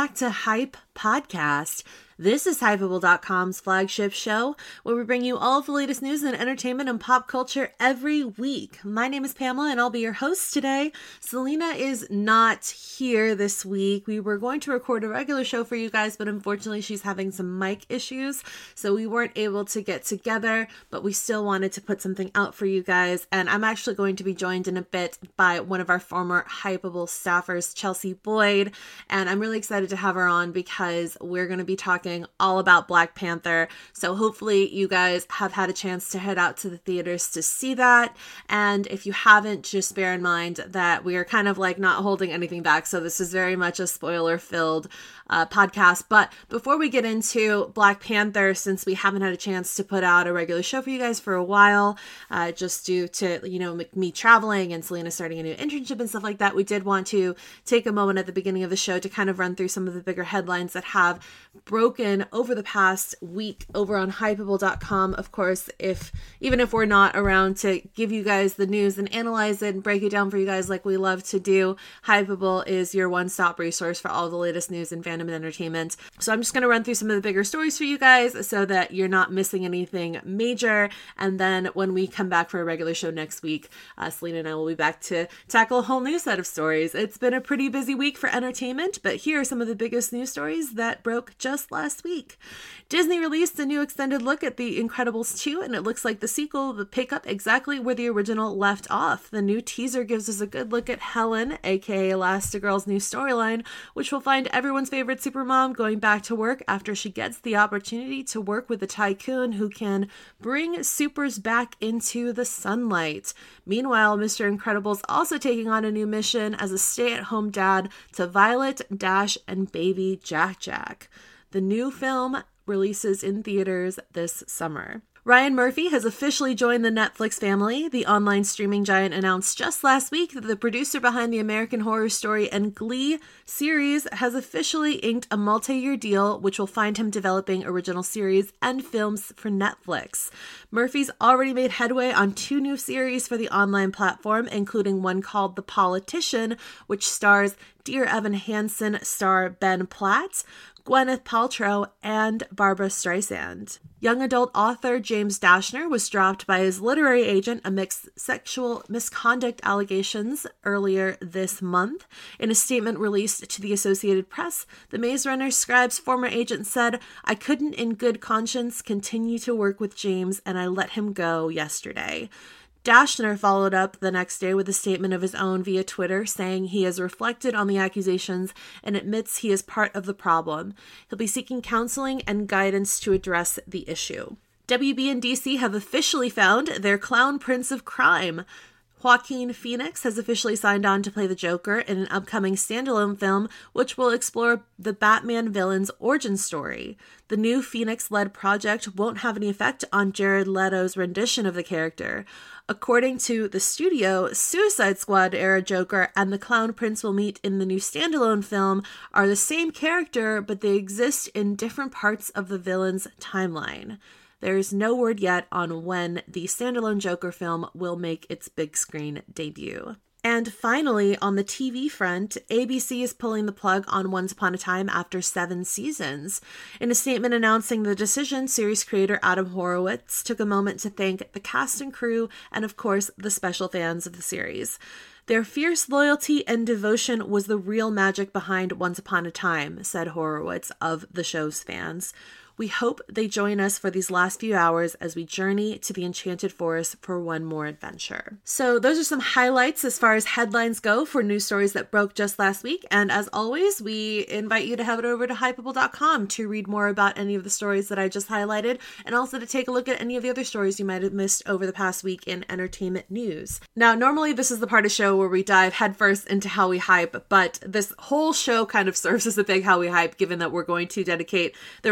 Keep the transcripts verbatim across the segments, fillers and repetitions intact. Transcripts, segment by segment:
back to Hype Podcast. This is Hypeable dot com's flagship show, where we bring you all of the latest news and entertainment and pop culture every week. My name is Pamela, and I'll be your host today. Selena is not here this week. We were going to record a regular show for you guys, but unfortunately she's having some mic issues, so we weren't able to get together, but we still wanted to put something out for you guys. And I'm actually going to be joined in a bit by one of our former Hypeable staffers, Chelsea Boyd, and I'm really excited to have her on because we're going to be talking all about Black Panther. So hopefully you guys have had a chance to head out to the theaters to see that. And if you haven't, just bear in mind that we are kind of like not holding anything back. So this is very much a spoiler filled uh, podcast. But before we get into Black Panther, since we haven't had a chance to put out a regular show for you guys for a while, uh, just due to, you know, me traveling and Selena starting a new internship and stuff like that, we did want to take a moment at the beginning of the show to kind of run through some of the bigger headlines that have broken over the past week over on Hypeable dot com. Of course, if even if we're not around to give you guys the news and analyze it and break it down for you guys like we love to do, Hypeable is your one-stop resource for all the latest news and fandom and entertainment. So I'm just going to run through some of the bigger stories for you guys so that you're not missing anything major. And then when we come back for a regular show next week, uh, Selena and I will be back to tackle a whole new set of stories. It's been a pretty busy week for entertainment, but here are some of the biggest news stories that broke just last week. Disney released a new extended look at The Incredibles two, and it looks like the sequel will pick up exactly where the original left off. The new teaser gives us a good look at Helen, aka Elastigirl's new storyline, which will find everyone's favorite supermom going back to work after she gets the opportunity to work with a tycoon who can bring supers back into the sunlight. Meanwhile, Mister Incredible's also taking on a new mission as a stay-at-home dad to Violet, Dash, and baby Jack Jack. The new film releases in theaters this summer. Ryan Murphy has officially joined the Netflix family. The online streaming giant announced just last week that the producer behind the American Horror Story and Glee series has officially inked a multi-year deal, which will find him developing original series and films for Netflix. Murphy's already made headway on two new series for the online platform, including one called The Politician, which stars Dear Evan Hansen star Ben Platt, Gwyneth Paltrow, and Barbra Streisand. Young adult author James Dashner was dropped by his literary agent amidst sexual misconduct allegations earlier this month. In a statement released to the Associated Press, the Maze Runner scribe's former agent said, "I couldn't in good conscience continue to work with James, and I let him go yesterday." Dashner followed up the next day with a statement of his own via Twitter, saying he has reflected on the accusations and admits he is part of the problem. He'll be seeking counseling and guidance to address the issue. W B and D C have officially found their clown prince of crime. Joaquin Phoenix has officially signed on to play the Joker in an upcoming standalone film, which will explore the Batman villain's origin story. The new Phoenix-led project won't have any effect on Jared Leto's rendition of the character. According to the studio, Suicide Squad-era Joker and the Clown Prince will meet in the new standalone film are the same character, but they exist in different parts of the villain's timeline. There's no word yet on when the standalone Joker film will make its big screen debut. And finally, on the T V front, A B C is pulling the plug on Once Upon a Time after seven seasons. In a statement announcing the decision, series creator Adam Horowitz took a moment to thank the cast and crew and, of course, the special fans of the series. Their fierce loyalty and devotion was the real magic behind Once Upon a Time, said Horowitz of the show's fans. We hope they join us for these last few hours as we journey to the Enchanted Forest for one more adventure. So those are some highlights as far as headlines go for news stories that broke just last week. And as always, we invite you to head over to Hypeable dot com to read more about any of the stories that I just highlighted, and also to take a look at any of the other stories you might have missed over the past week in entertainment news. Now, normally this is the part of the show where we dive headfirst into how we hype, but this whole show kind of serves as a big how we hype, given that we're going to dedicate the rest of the time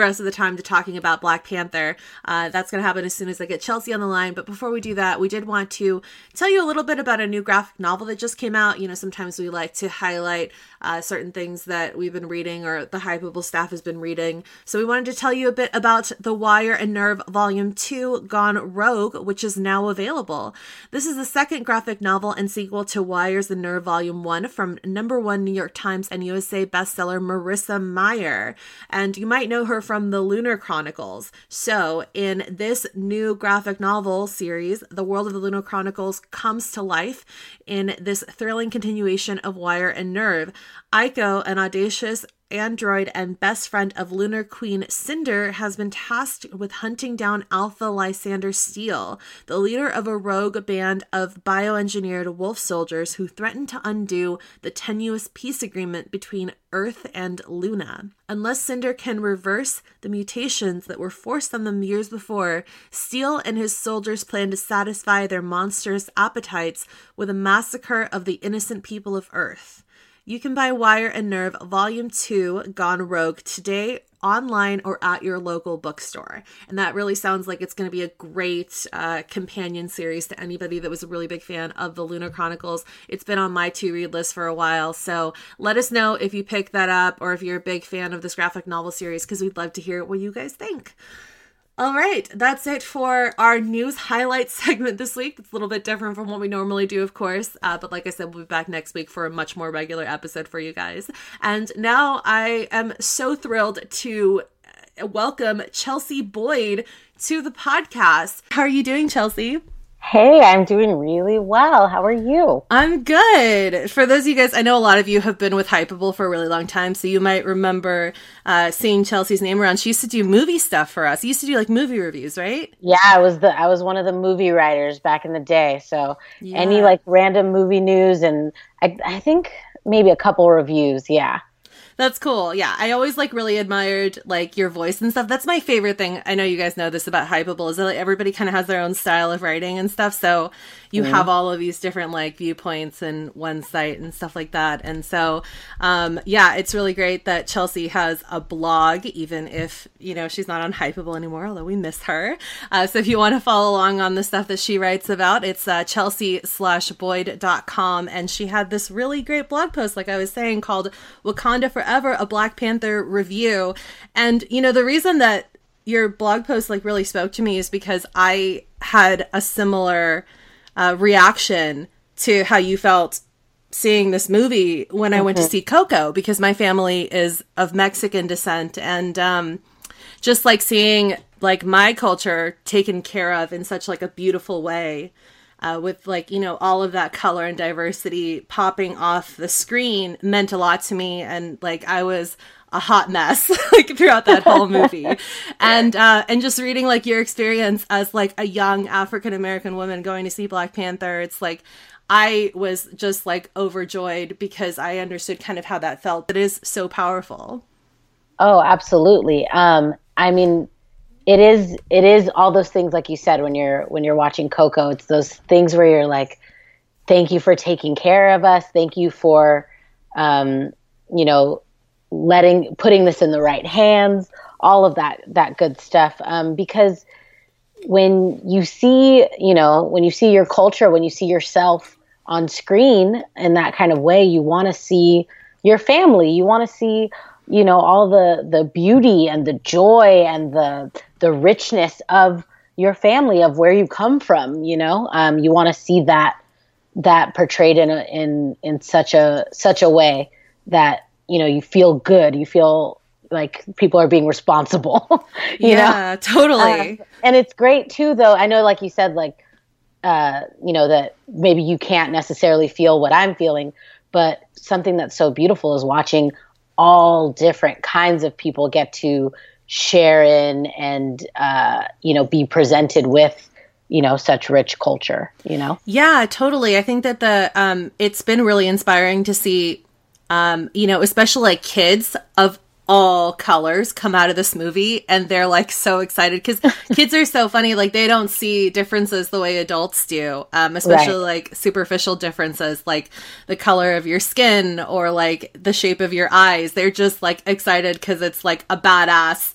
time to talking about Black Panther. Uh, that's going to happen as soon as I get Chelsea on the line. But before we do that, we did want to tell you a little bit about a new graphic novel that just came out. You know, sometimes we like to highlight uh, certain things that we've been reading or the Hypable staff has been reading. So we wanted to tell you a bit about The Wire and Nerve Volume two Gone Rogue, which is now available. This is the second graphic novel and sequel to Wire's The Nerve Volume one from number one New York Times and U S A bestseller Marissa Meyer. And you might know her from the Lunar Chronicles. So in this new graphic novel series, the world of the Lunar Chronicles comes to life in this thrilling continuation of Wire and Nerve. Aiko, an audacious android and best friend of Lunar Queen Cinder, has been tasked with hunting down Alpha Lysander Steele, the leader of a rogue band of bioengineered wolf soldiers who threaten to undo the tenuous peace agreement between Earth and Luna. Unless Cinder can reverse the mutations that were forced on them years before, Steele and his soldiers plan to satisfy their monstrous appetites with a massacre of the innocent people of Earth. You can buy Wire and Nerve Volume two Gone Rogue today online or at your local bookstore. And that really sounds like it's going to be a great uh, companion series to anybody that was a really big fan of the Lunar Chronicles. It's been on my to-read list for a while, so let us know if you pick that up or if you're a big fan of this graphic novel series, because we'd love to hear what you guys think. All right, that's it for our news highlights segment this week. It's a little bit different from what we normally do, of course. Uh, but like I said, we'll be back next week for a much more regular episode for you guys. And now I am so thrilled to welcome Chelsea Boyd to the podcast. How are you doing, Chelsea? Hey, I'm doing really well. How are you? I'm good. For those of you guys, I know a lot of you have been with Hypable for a really long time, so you might remember uh, seeing Chelsea's name around. She used to do movie stuff for us. You used to do like movie reviews, right? Yeah, I was the I was one of the movie writers back in the day. So yeah. Any like random movie news and I, I think maybe a couple reviews. Yeah. That's cool. Yeah. I always like really admired like your voice and stuff. That's my favorite thing. I know you guys know this about Hypable is that like, everybody kind of has their own style of writing and stuff. So you mm-hmm. have all of these different like viewpoints and one site and stuff like that. And so, um, yeah, it's really great that Chelsea has a blog, even if, you know, she's not on Hypable anymore, although we miss her. Uh, so if you want to follow along on the stuff that she writes about, it's uh, chelsea slash boyd dot com. And she had this really great blog post, like I was saying, called Wakanda Forever, a Black Panther review. And, you know, the reason that your blog post like really spoke to me is because I had a similar uh, reaction to how you felt seeing this movie when I went to see Coco, because my family is of Mexican descent. And um, just like seeing like my culture taken care of in such like a beautiful way, Uh, with like, you know, all of that color and diversity popping off the screen meant a lot to me. And like, I was a hot mess like throughout that whole movie. and, uh, and just reading like your experience as like a young African-American woman going to see Black Panther, it's like, I was just like overjoyed because I understood kind of how that felt. It is so powerful. Oh, absolutely. Um, I mean, It is, it is all those things, like you said, when you're, when you're watching Coco, it's those things where you're like, thank you for taking care of us. Thank you for, um, you know, letting, putting this in the right hands, all of that, that good stuff. Um, because when you see, you know, when you see your culture, when you see yourself on screen in that kind of way, you want to see your family, you want to see, you know, all the, the beauty and the joy and the, the richness of your family, of where you come from, you know, um, you want to see that, that portrayed in a, in, in such a, such a way that, you know, you feel good, you feel like people are being responsible. you yeah, know? totally. Um, and it's great too, though. I know, like you said, like, uh, you know, that maybe you can't necessarily feel what I'm feeling, but something that's so beautiful is watching all different kinds of people get to share in and, uh, you know, be presented with, you know, such rich culture, you know? Yeah, totally. I think that the, um, it's been really inspiring to see, um, you know, especially like kids of all colors come out of this movie and they're like so excited because kids are so funny. Like they don't see differences the way adults do, um, especially right. like superficial differences, like the color of your skin or like the shape of your eyes. They're just like excited because it's like a badass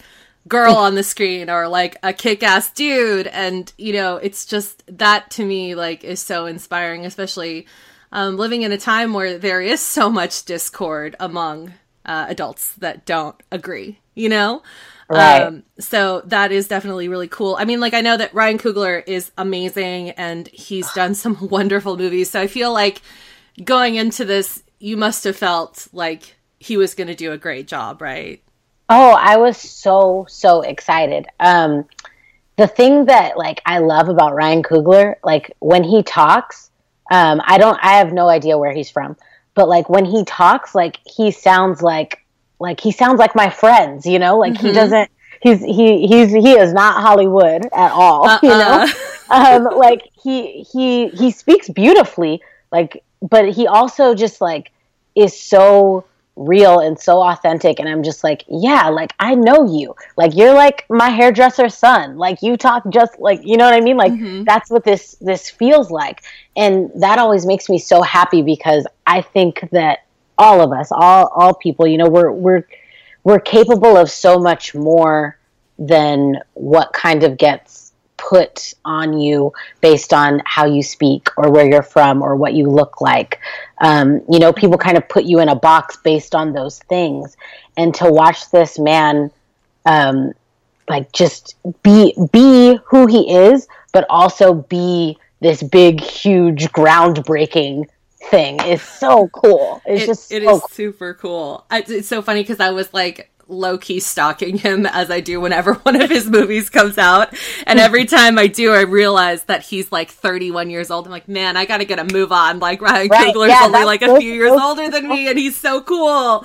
girl on the screen or like a kick-ass dude. And, you know, it's just that to me, like, is so inspiring, especially um, living in a time where there is so much discord among uh, adults that don't agree, you know? Right. Um, so that is definitely really cool. I mean, like, I know that Ryan Coogler is amazing and he's done some wonderful movies. So I feel like going into this, you must have felt like he was going to do a great job, right? Oh, I was so, so excited. Um, the thing that, like, I love about Ryan Coogler, like, when he talks, um, I don't, I have no idea where he's from, but, like, when he talks, like, he sounds like, like, he sounds like my friends, you know? Like, mm-hmm. he doesn't, he's, he, he's, he is not Hollywood at all, uh-uh. you know? um, like, he, he, he speaks beautifully, like, but he also just, like, is so real and so authentic, and I'm just like, yeah, like, I know you, like, you're like my hairdresser's son, like, you talk just like, you know what I mean, like, mm-hmm. that's what this this feels like, and that always makes me so happy, because I think that all of us, all all people, you know, we're we're we're capable of so much more than what kind of gets put on you based on how you speak or where you're from or what you look like. Um, you know, people kind of put you in a box based on those things. And to watch this man, um, like, just be be who he is, but also be this big, huge, groundbreaking thing is so cool. It's it, just it so is cool. super cool. I, it's so funny because I was like low-key stalking him as I do whenever one of his movies comes out, and every time I do I realize that he's like thirty-one years old. I'm like, man, I gotta get a move on. Like, Ryan right, Coogler's yeah, only like a few years cool. older than me, and he's so cool.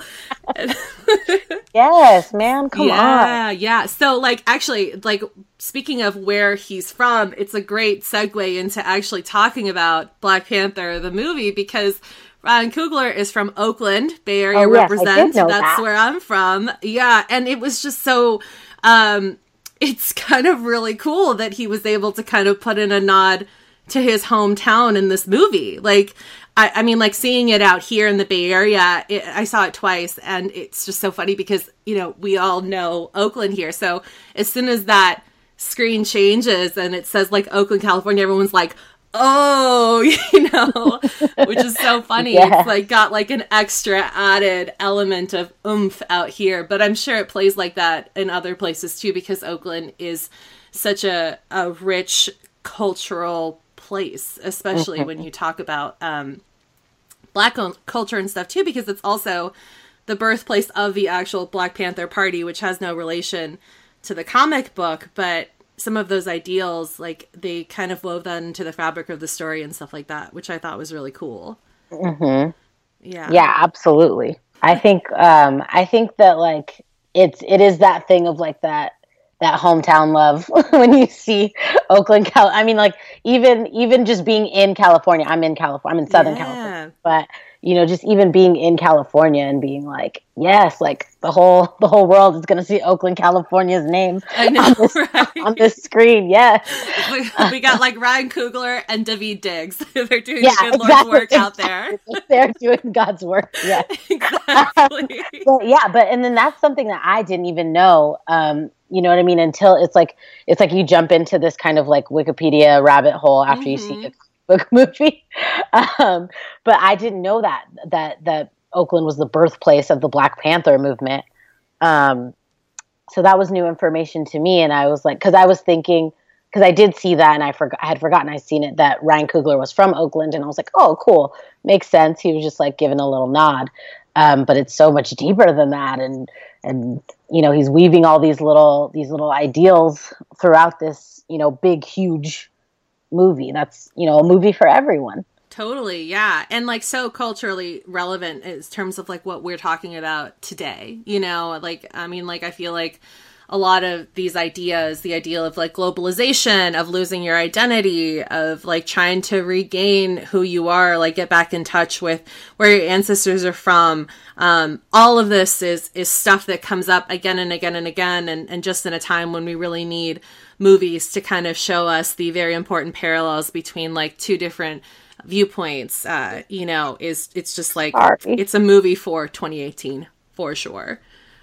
Yes, man, come yeah, on. Yeah, yeah. So, like, actually, like, speaking of where he's from, it's a great segue into actually talking about Black Panther, the movie, because Ryan Coogler is from Oakland, Bay Area oh, yes, represent. That's that. where I'm from. Yeah, and it was just so, um, it's kind of really cool that he was able to kind of put in a nod to his hometown in this movie. Like, I, I mean, like, seeing it out here in the Bay Area, it, I saw it twice, and it's just so funny because, you know, we all know Oakland here. So as soon as that screen changes and it says, like, Oakland, California, everyone's like, oh, you know, which is so funny. Yeah. It's like got like an extra added element of oomph out here, but I'm sure it plays like that in other places too, because Oakland is such a, a rich cultural place, especially mm-hmm. when you talk about um, Black culture and stuff too, because it's also the birthplace of the actual Black Panther Party, which has no relation to the comic book, but some of those ideals, like, they kind of wove that into the fabric of the story and stuff like that, which I thought was really cool. Mm-hmm. Yeah. Yeah, absolutely. I think, um, I think that, like, it's, it is that thing of, like, that, that hometown love when you see Oakland, Cal. I mean, like, even, even just being in California, I'm in California, I'm in Southern yeah. California, but, you know, just even being in California and being like, yes, like, the whole the whole world is going to see Oakland, California's name I know, on, this, right? on this screen. Yes. We, we got, like, Ryan Coogler and Daveed Diggs. They're doing yeah, good exactly, Lord's work exactly. out there. They're doing God's work. Yeah. Exactly. But, yeah, but, and then that's something that I didn't even know, um, you know what I mean? Until it's like, it's like you jump into this kind of like Wikipedia rabbit hole after mm-hmm. you see a book movie. Um, but I didn't know that, that, that Oakland was the birthplace of the Black Panther movement. Um, so that was new information to me. And I was like, cause I was thinking, cause I did see that and I forgot, I had forgotten I'd seen it, that Ryan Coogler was from Oakland. And I was like, oh, cool. Makes sense. He was just like giving a little nod. Um, but it's so much deeper than that. And, and, you know, he's weaving all these little, these little ideals throughout this, you know, big, huge movie. That's, you know, a movie for everyone. Totally. Yeah. And like so culturally relevant in terms of like what we're talking about today, you know, like, I mean, like, I feel like a lot of these ideas, the ideal of like globalization, of losing your identity, of like trying to regain who you are, like get back in touch with where your ancestors are from. Um, all of this is, is stuff that comes up again and again and again. And, and just in a time when we really need movies to kind of show us the very important parallels between like two different viewpoints, uh, you know, is it's just like, Sorry. It's a movie for twenty eighteen for sure.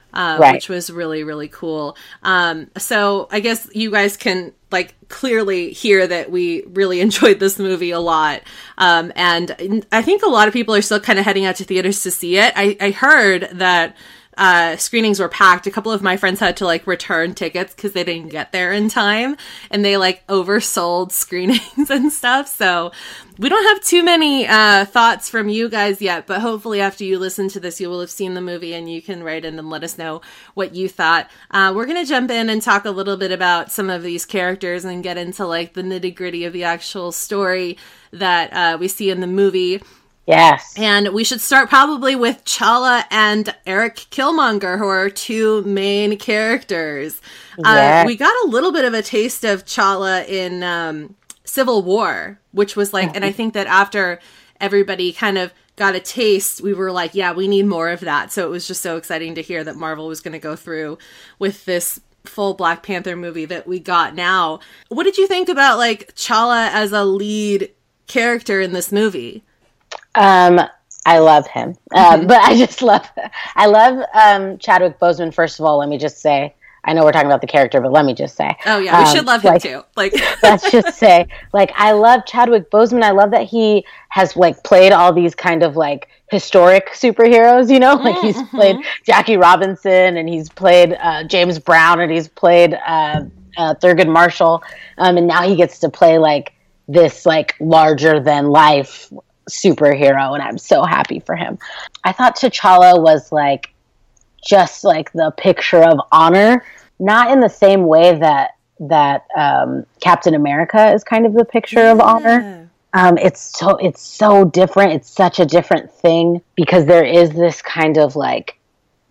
uh, right. which was really, really cool. Um, so I guess you guys can like clearly hear that we really enjoyed this movie a lot. Um, and I think a lot of people are still kind of heading out to theaters to see it. I, I heard that uh, screenings were packed. A couple of my friends had to like return tickets because they didn't get there in time, and they like oversold screenings and stuff. So we don't have too many uh, thoughts from you guys yet, but hopefully after you listen to this, you will have seen the movie and you can write in and let us know what you thought. Uh, we're going to jump in and talk a little bit about some of these characters and get into like the nitty gritty of the actual story that uh, we see in the movie. Yes. And we should start probably with Chala and Eric Killmonger, who are two main characters. Yes. Uh, we got a little bit of a taste of Chala in um, Civil War, which was like, and I think that after everybody kind of got a taste, we were like, yeah, we need more of that. So it was just so exciting to hear that Marvel was going to go through with this full Black Panther movie that we got now. What did you think about like Chala as a lead character in this movie? Um, I love him, um, but I just love, I love um, Chadwick Boseman. First of all, let me just say, I know we're talking about the character, but let me just say, oh yeah, we um, should love like, him too. Like, let's just say, like, I love Chadwick Boseman. I love that he has like played all these kind of like historic superheroes. You know, like he's mm-hmm. played Jackie Robinson, and he's played uh, James Brown, and he's played uh, uh, Thurgood Marshall, um, and now he gets to play like this like larger than life superhero, and I'm so happy for him. I thought T'Challa was like just like the picture of honor, not in the same way that that um, Captain America is kind of the picture yeah. of honor. Um, it's so it's so different. It's such a different thing because there is this kind of like,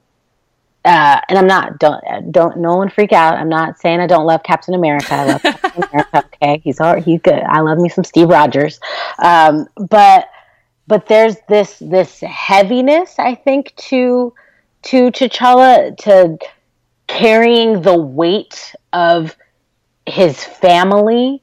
uh, and I'm not don't don't no one freak out. I'm not saying I don't love Captain America. I love Captain America. Okay, he's all he's good. I love me some Steve Rogers, um, but but there's this this heaviness I think to to T'Challa, to carrying the weight of his family,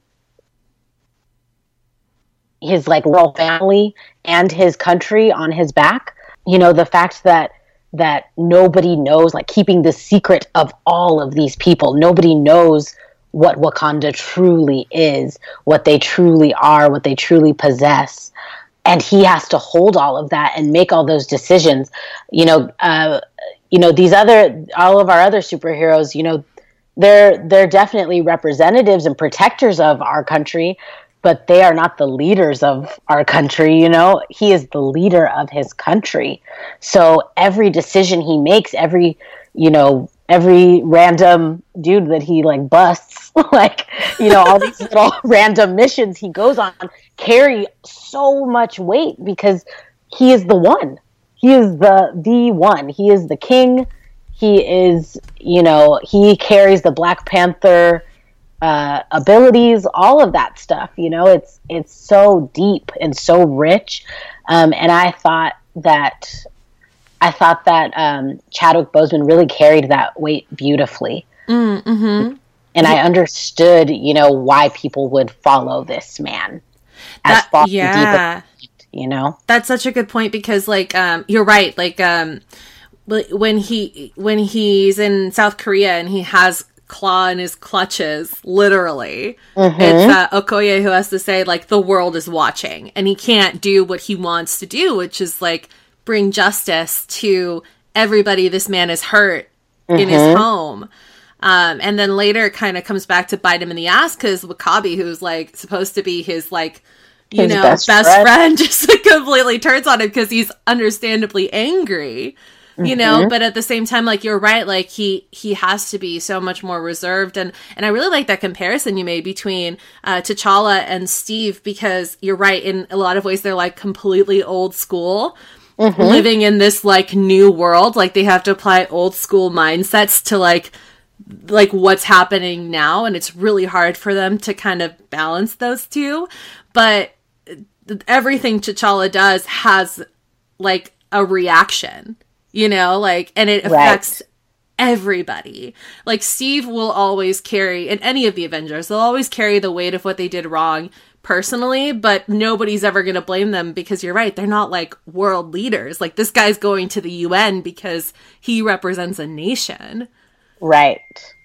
his like royal family and his country on his back. You know, the fact that that nobody knows, like keeping the secret of all of these people. Nobody knows what Wakanda truly is, what they truly are, what they truly possess. And he has to hold all of that and make all those decisions. You know, uh, you know, these other, all of our other superheroes, you know, they're, they're definitely representatives and protectors of our country, but they are not the leaders of our country. You know, he is the leader of his country. So every decision he makes, every, you know, every random dude that he like busts, like, you know, all these little random missions he goes on carry so much weight because he is the one. He is the, the one. He is the king. He is, you know, he carries the Black Panther Uh, abilities, all of that stuff. You know, it's it's so deep and so rich, um, and I thought that I thought that um, Chadwick Boseman really carried that weight beautifully, mm-hmm. and I understood, you know, why people would follow this man as that, far yeah. deep, you know. That's such a good point because, like, um, you're right. Like, um, when he when he's in South Korea and he has claw in his clutches, literally. Mm-hmm. It's uh, Okoye who has to say, like, the world is watching, and he can't do what he wants to do, which is, like, bring justice to everybody this man is hurt mm-hmm. in his home. Um, and then later it kind of comes back to bite him in the ass, because W'Kabi, who's, like, supposed to be his, like, you his know, best, best friend. friend, just like, completely turns on him because he's understandably angry. You know, mm-hmm. but at the same time, like, you're right, like, he he has to be so much more reserved. And, and I really like that comparison you made between uh, T'Challa and Steve, because you're right, in a lot of ways, they're, like, completely old school, mm-hmm. living in this, like, new world. Like, they have to apply old school mindsets to, like, like, what's happening now. And it's really hard for them to kind of balance those two. But everything T'Challa does has, like, a reaction. You know, like, and it affects right. everybody. Like, Steve will always carry, in any of the Avengers, they'll always carry the weight of what they did wrong, personally, but nobody's ever going to blame them because you're right. They're not like world leaders. Like this guy's going to the U N because he represents a nation. Right.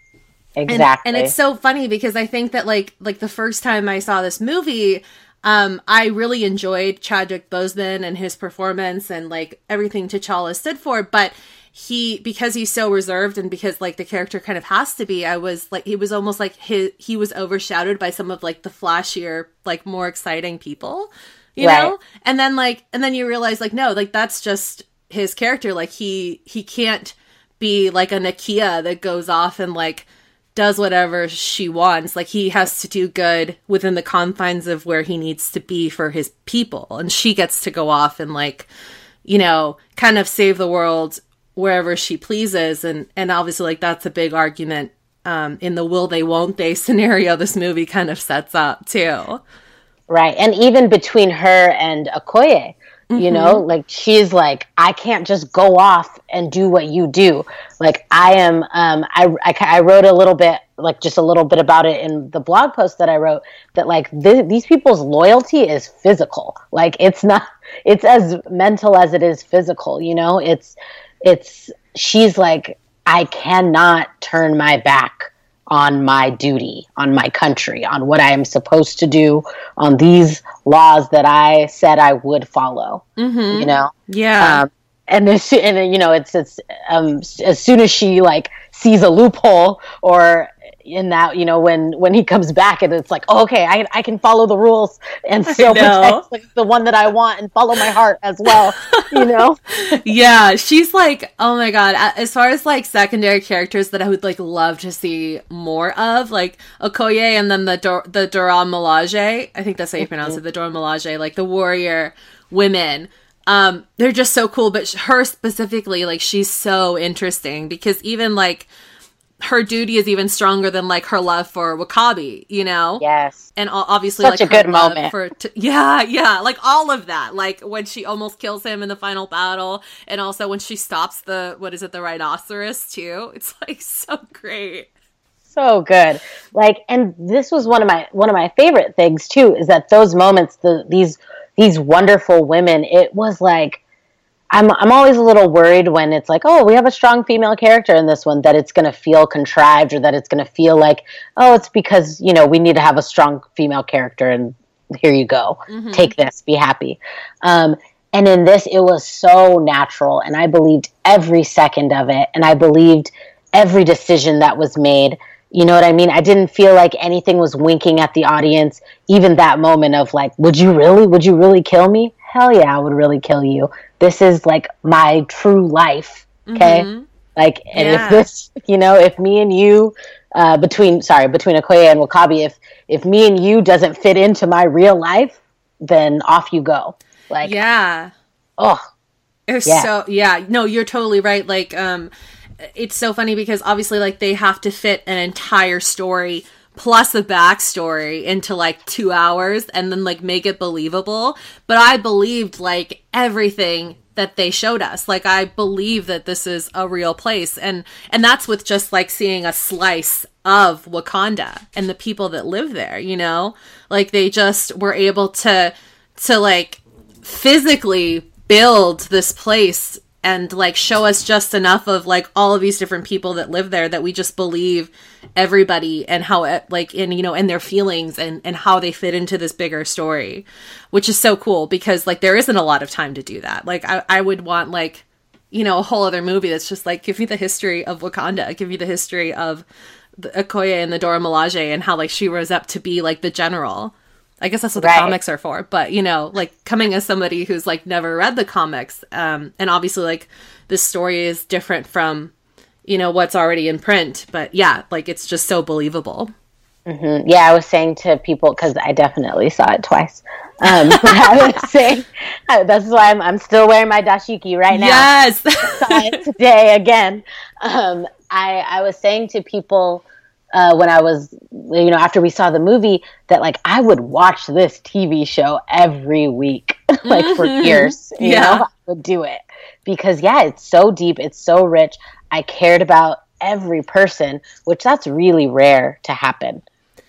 Exactly. And, and it's so funny because I think that like, like the first time I saw this movie, um, I really enjoyed Chadwick Boseman and his performance and like everything T'Challa stood for, but he, because he's so reserved and because like the character kind of has to be, I was like, he was almost like his, he was overshadowed by some of like the flashier, like more exciting people, you right. know? And then like, and then you realize like, no, like that's just his character. Like he, he can't be like a Nakia that goes off and like does whatever she wants. Like he has to do good within the confines of where he needs to be for his people. And she gets to go off and like, you know, kind of save the world wherever she pleases. And, and obviously like that's a big argument um, in the will they won't they scenario this movie kind of sets up too. Right. And even between her and Okoye, mm-hmm. you know, like she's like, I can't just go off and do what you do. Like I am, um, I, I, I wrote a little bit, like just a little bit about it in the blog post that I wrote, that like th- these people's loyalty is physical. Like it's not, it's as mental as it is physical, you know, it's, it's, she's like, I cannot turn my back on my duty, on my country, on what I am supposed to do, on these laws that I said I would follow, mm-hmm. you know? Yeah. Um, and this, and you know, it's, it's, um, as soon as she like sees a loophole or in that, you know, when, when he comes back and it's like, oh, okay, I I can follow the rules and still protect like, the one that I want and follow my heart as well, you know? Yeah, she's like, oh my God, as far as like secondary characters that I would like love to see more of, like Okoye and then the Dor- the Dora Milaje, I think that's how you pronounce mm-hmm. it, the Dora Milaje, like the warrior women. Um, they're just so cool, but her specifically, like she's so interesting because even like her duty is even stronger than like her love for W'Kabi, you know? Yes. And obviously such like a good moment for t- yeah, yeah, like all of that. Like when she almost kills him in the final battle and also when she stops the, what is it, the rhinoceros too. It's like so great. So good. Like, and this was one of my, one of my favorite things too, is that those moments, the, these, these wonderful women, it was like, I'm I'm always a little worried when it's like, oh, we have a strong female character in this one, that it's going to feel contrived or that it's going to feel like, oh, it's because, you know, we need to have a strong female character and here you go. Mm-hmm. Take this, be happy. Um, and in this, it was so natural and I believed every second of it and I believed every decision that was made. You know what I mean? I didn't feel like anything was winking at the audience. Even that moment of like, would you really, would you really kill me? Hell yeah, I would really kill you. This is like my true life. Okay. Mm-hmm. Like, and yeah. if this, you know, if me and you, uh, between, sorry, between Okoye and W'Kabi, if, if me and you doesn't fit into my real life, then off you go. Like, yeah. Oh, it's yeah. so, yeah, no, you're totally right. Like, um, it's so funny because obviously like they have to fit an entire story plus a backstory into like two hours and then like make it believable. But I believed like everything that they showed us. Like I believe that this is a real place. And, and that's with just like seeing a slice of Wakanda and the people that live there, you know, like they just were able to, to like physically build this place and like show us just enough of like all of these different people that live there that we just believe everybody and how it, like in, you know, and their feelings and, and how they fit into this bigger story, which is so cool because like there isn't a lot of time to do that. Like I, I would want like, you know, a whole other movie that's just like, give me the history of Wakanda, give me the history of the Okoye and the Dora Milaje and how like she rose up to be like the general. I guess that's what the right. comics are for. But, you know, like coming as somebody who's like never read the comics. Um, and obviously like this story is different from, you know, what's already in print. But yeah, like it's just so believable. Mm-hmm. Yeah, I was saying to people, because I definitely saw it twice. Um, I was saying, that's why I'm, I'm still wearing my dashiki right now. Yes! I saw it today again. Um, I, I was saying to people, Uh, when I was, you know, after we saw the movie, that like I would watch this T V show every week, like for years. You yeah, know? I would do it because yeah, it's so deep, it's so rich. I cared about every person, which that's really rare to happen.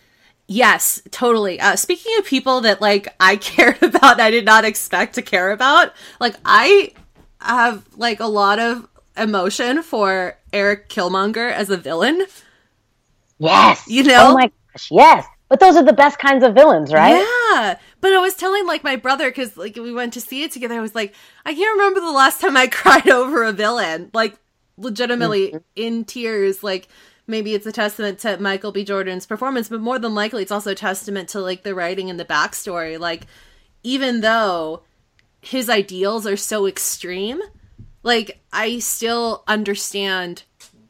Yes, totally. Uh, speaking of people that like I cared about, and I did not expect to care about. Like I have like a lot of emotion for Eric Killmonger as a villain. Yes. You know? Oh my gosh, yes. But those are the best kinds of villains, right? Yeah. But I was telling like my brother, because like we went to see it together, I was like, I can't remember the last time I cried over a villain. Like legitimately mm-hmm. in tears. Like maybe it's a testament to Michael B. Jordan's performance, but more than likely it's also a testament to like the writing and the backstory. Like even though his ideals are so extreme, like I still understand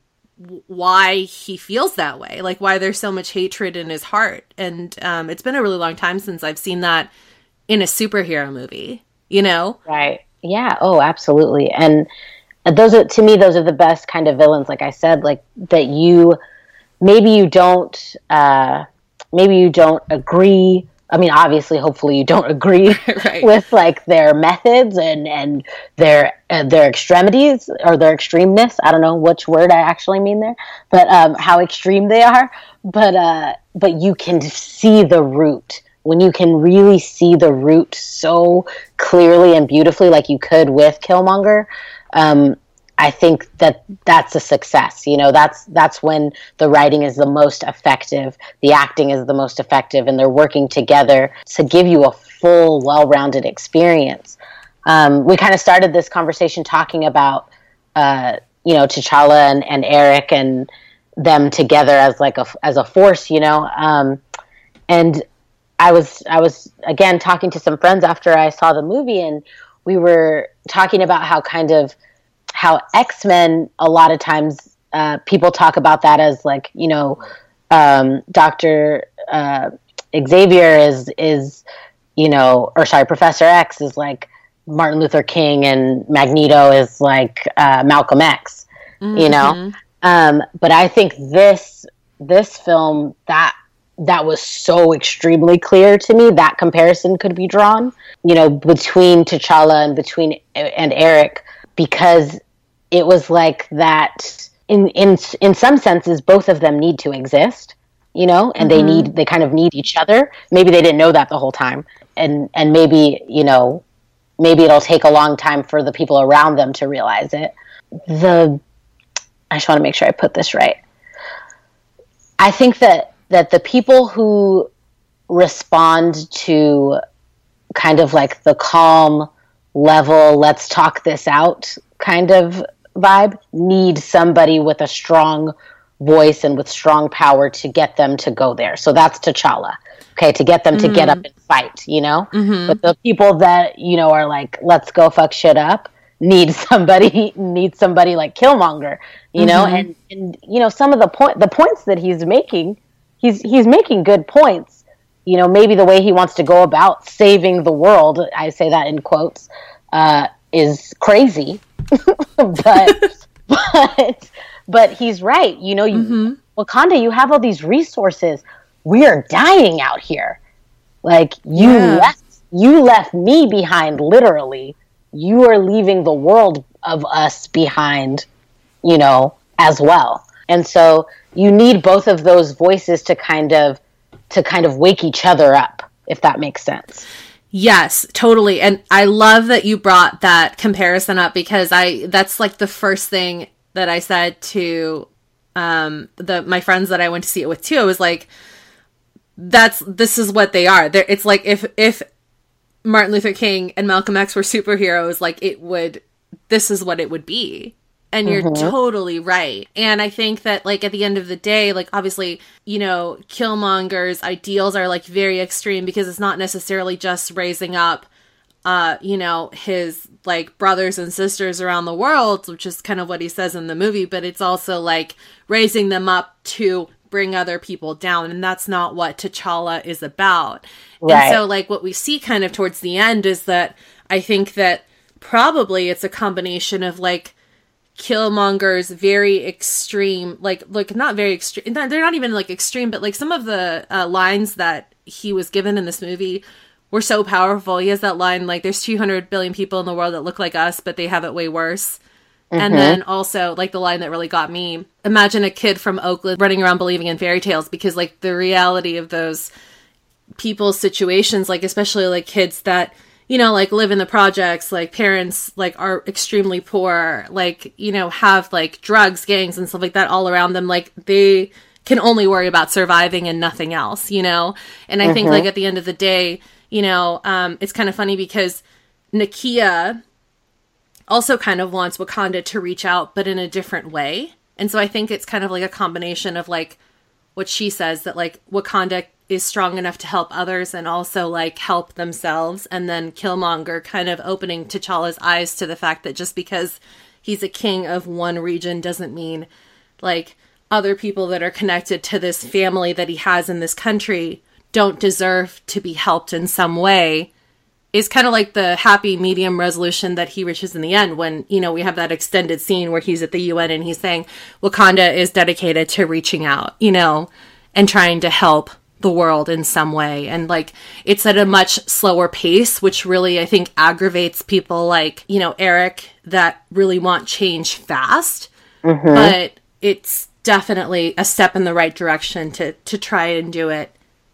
why he feels that way, like why there's so much hatred in his heart. And um, it's been a really long time since I've seen that in a superhero movie, you know? Right. Yeah. Oh, absolutely. And those are, to me, those are the best kind of villains. Like I said, like that you, maybe you don't, uh, maybe you don't agree. I mean, obviously, hopefully you don't agree right. with like their methods and, and their, uh, their extremities or their extremeness. I don't know which word I actually mean there, but, um, how extreme they are, but, uh, but you can see the root. When you can really see the root so clearly and beautifully, like you could with Killmonger, um, I think that that's a success. You know, that's that's when the writing is the most effective, the acting is the most effective, and they're working together to give you a full, well-rounded experience. Um, we kind of started this conversation talking about, uh, you know, T'Challa and, and Eric and them together as like a as a force. You know, um, and I was I was again talking to some friends after I saw the movie, and we were talking about how kind of how X-Men, a lot of times uh, people talk about that as like, you know, um, Doctor Uh, Xavier is, is, you know, or sorry, Professor X is like Martin Luther King and Magneto is like uh, Malcolm X, mm-hmm. you know? Um, but I think this, this film, that, that was so extremely clear to me, that comparison could be drawn, you know, between T'Challa and between, and Eric, because it was like that in, in, in some senses, both of them need to exist, you know, and mm-hmm. they need, they kind of need each other. Maybe they didn't know that the whole time. And, and maybe, you know, maybe it'll take a long time for the people around them to realize it. The, I just want to make sure I put this right. I think that, that the people who respond to kind of like the calm, level, let's talk this out kind of vibe need somebody with a strong voice and with strong power to get them to go there. So that's T'Challa. Okay, to get them mm-hmm. to get up and fight, you know? Mm-hmm. But the people that, you know, are like, let's go fuck shit up, need somebody need somebody like Killmonger, you mm-hmm. know? And and you know, some of the point the points that he's making, he's he's making good points. You know, maybe the way he wants to go about saving the world, I say that in quotes, uh, is crazy. but but but he's right. You know, you, mm-hmm. Wakanda, you have all these resources. We are dying out here. Like you yeah. left you left me behind, literally. You are leaving the world of us behind, you know, as well. And so you need both of those voices to kind of to kind of wake each other up, if that makes sense. Yes, totally. And I love that you brought that comparison up, because I that's like the first thing that I said to um the my friends that I went to see it with too. I was like, that's this is what they are. They're, it's like if if Martin Luther King and Malcolm X were superheroes, like it would this is what it would be. And you're mm-hmm. totally right. And I think that, like, at the end of the day, like, obviously, you know, Killmonger's ideals are, like, very extreme, because it's not necessarily just raising up, uh, you know, his, like, brothers and sisters around the world, which is kind of what he says in the movie, but it's also, like, raising them up to bring other people down. And that's not what T'Challa is about. Right. And so, like, what we see kind of towards the end is that I think that probably it's a combination of, like, Killmonger's very extreme, like, like not very extreme, they're not even like extreme, but like some of the uh, lines that he was given in this movie were so powerful. He has that line, like, there's two hundred billion people in the world that look like us, but they have it way worse. Mm-hmm. And then also, like, the line that really got me, imagine a kid from Oakland running around believing in fairy tales, because, like, the reality of those people's situations, like, especially, like, kids that, you know, like, live in the projects, like, parents, like, are extremely poor, like, you know, have, like, drugs, gangs, and stuff like that all around them, like, they can only worry about surviving and nothing else, you know? And I mm-hmm. think, like, at the end of the day, you know, um, it's kind of funny because Nakia also kind of wants Wakanda to reach out, but in a different way. And so I think it's kind of like a combination of, like, what she says, that, like, Wakanda is strong enough to help others and also, like, help themselves. And then Killmonger kind of opening T'Challa's eyes to the fact that just because he's a king of one region doesn't mean, like, other people that are connected to this family that he has in this country don't deserve to be helped in some way. Is kind of like the happy medium resolution that he reaches in the end when, you know, we have that extended scene where he's at the U N and he's saying Wakanda is dedicated to reaching out, you know, and trying to help the world in some way. And, like, it's at a much slower pace, which really, I think, aggravates people like, you know, Eric, that really want change fast. Mm-hmm. But it's definitely a step in the right direction to, to try and do it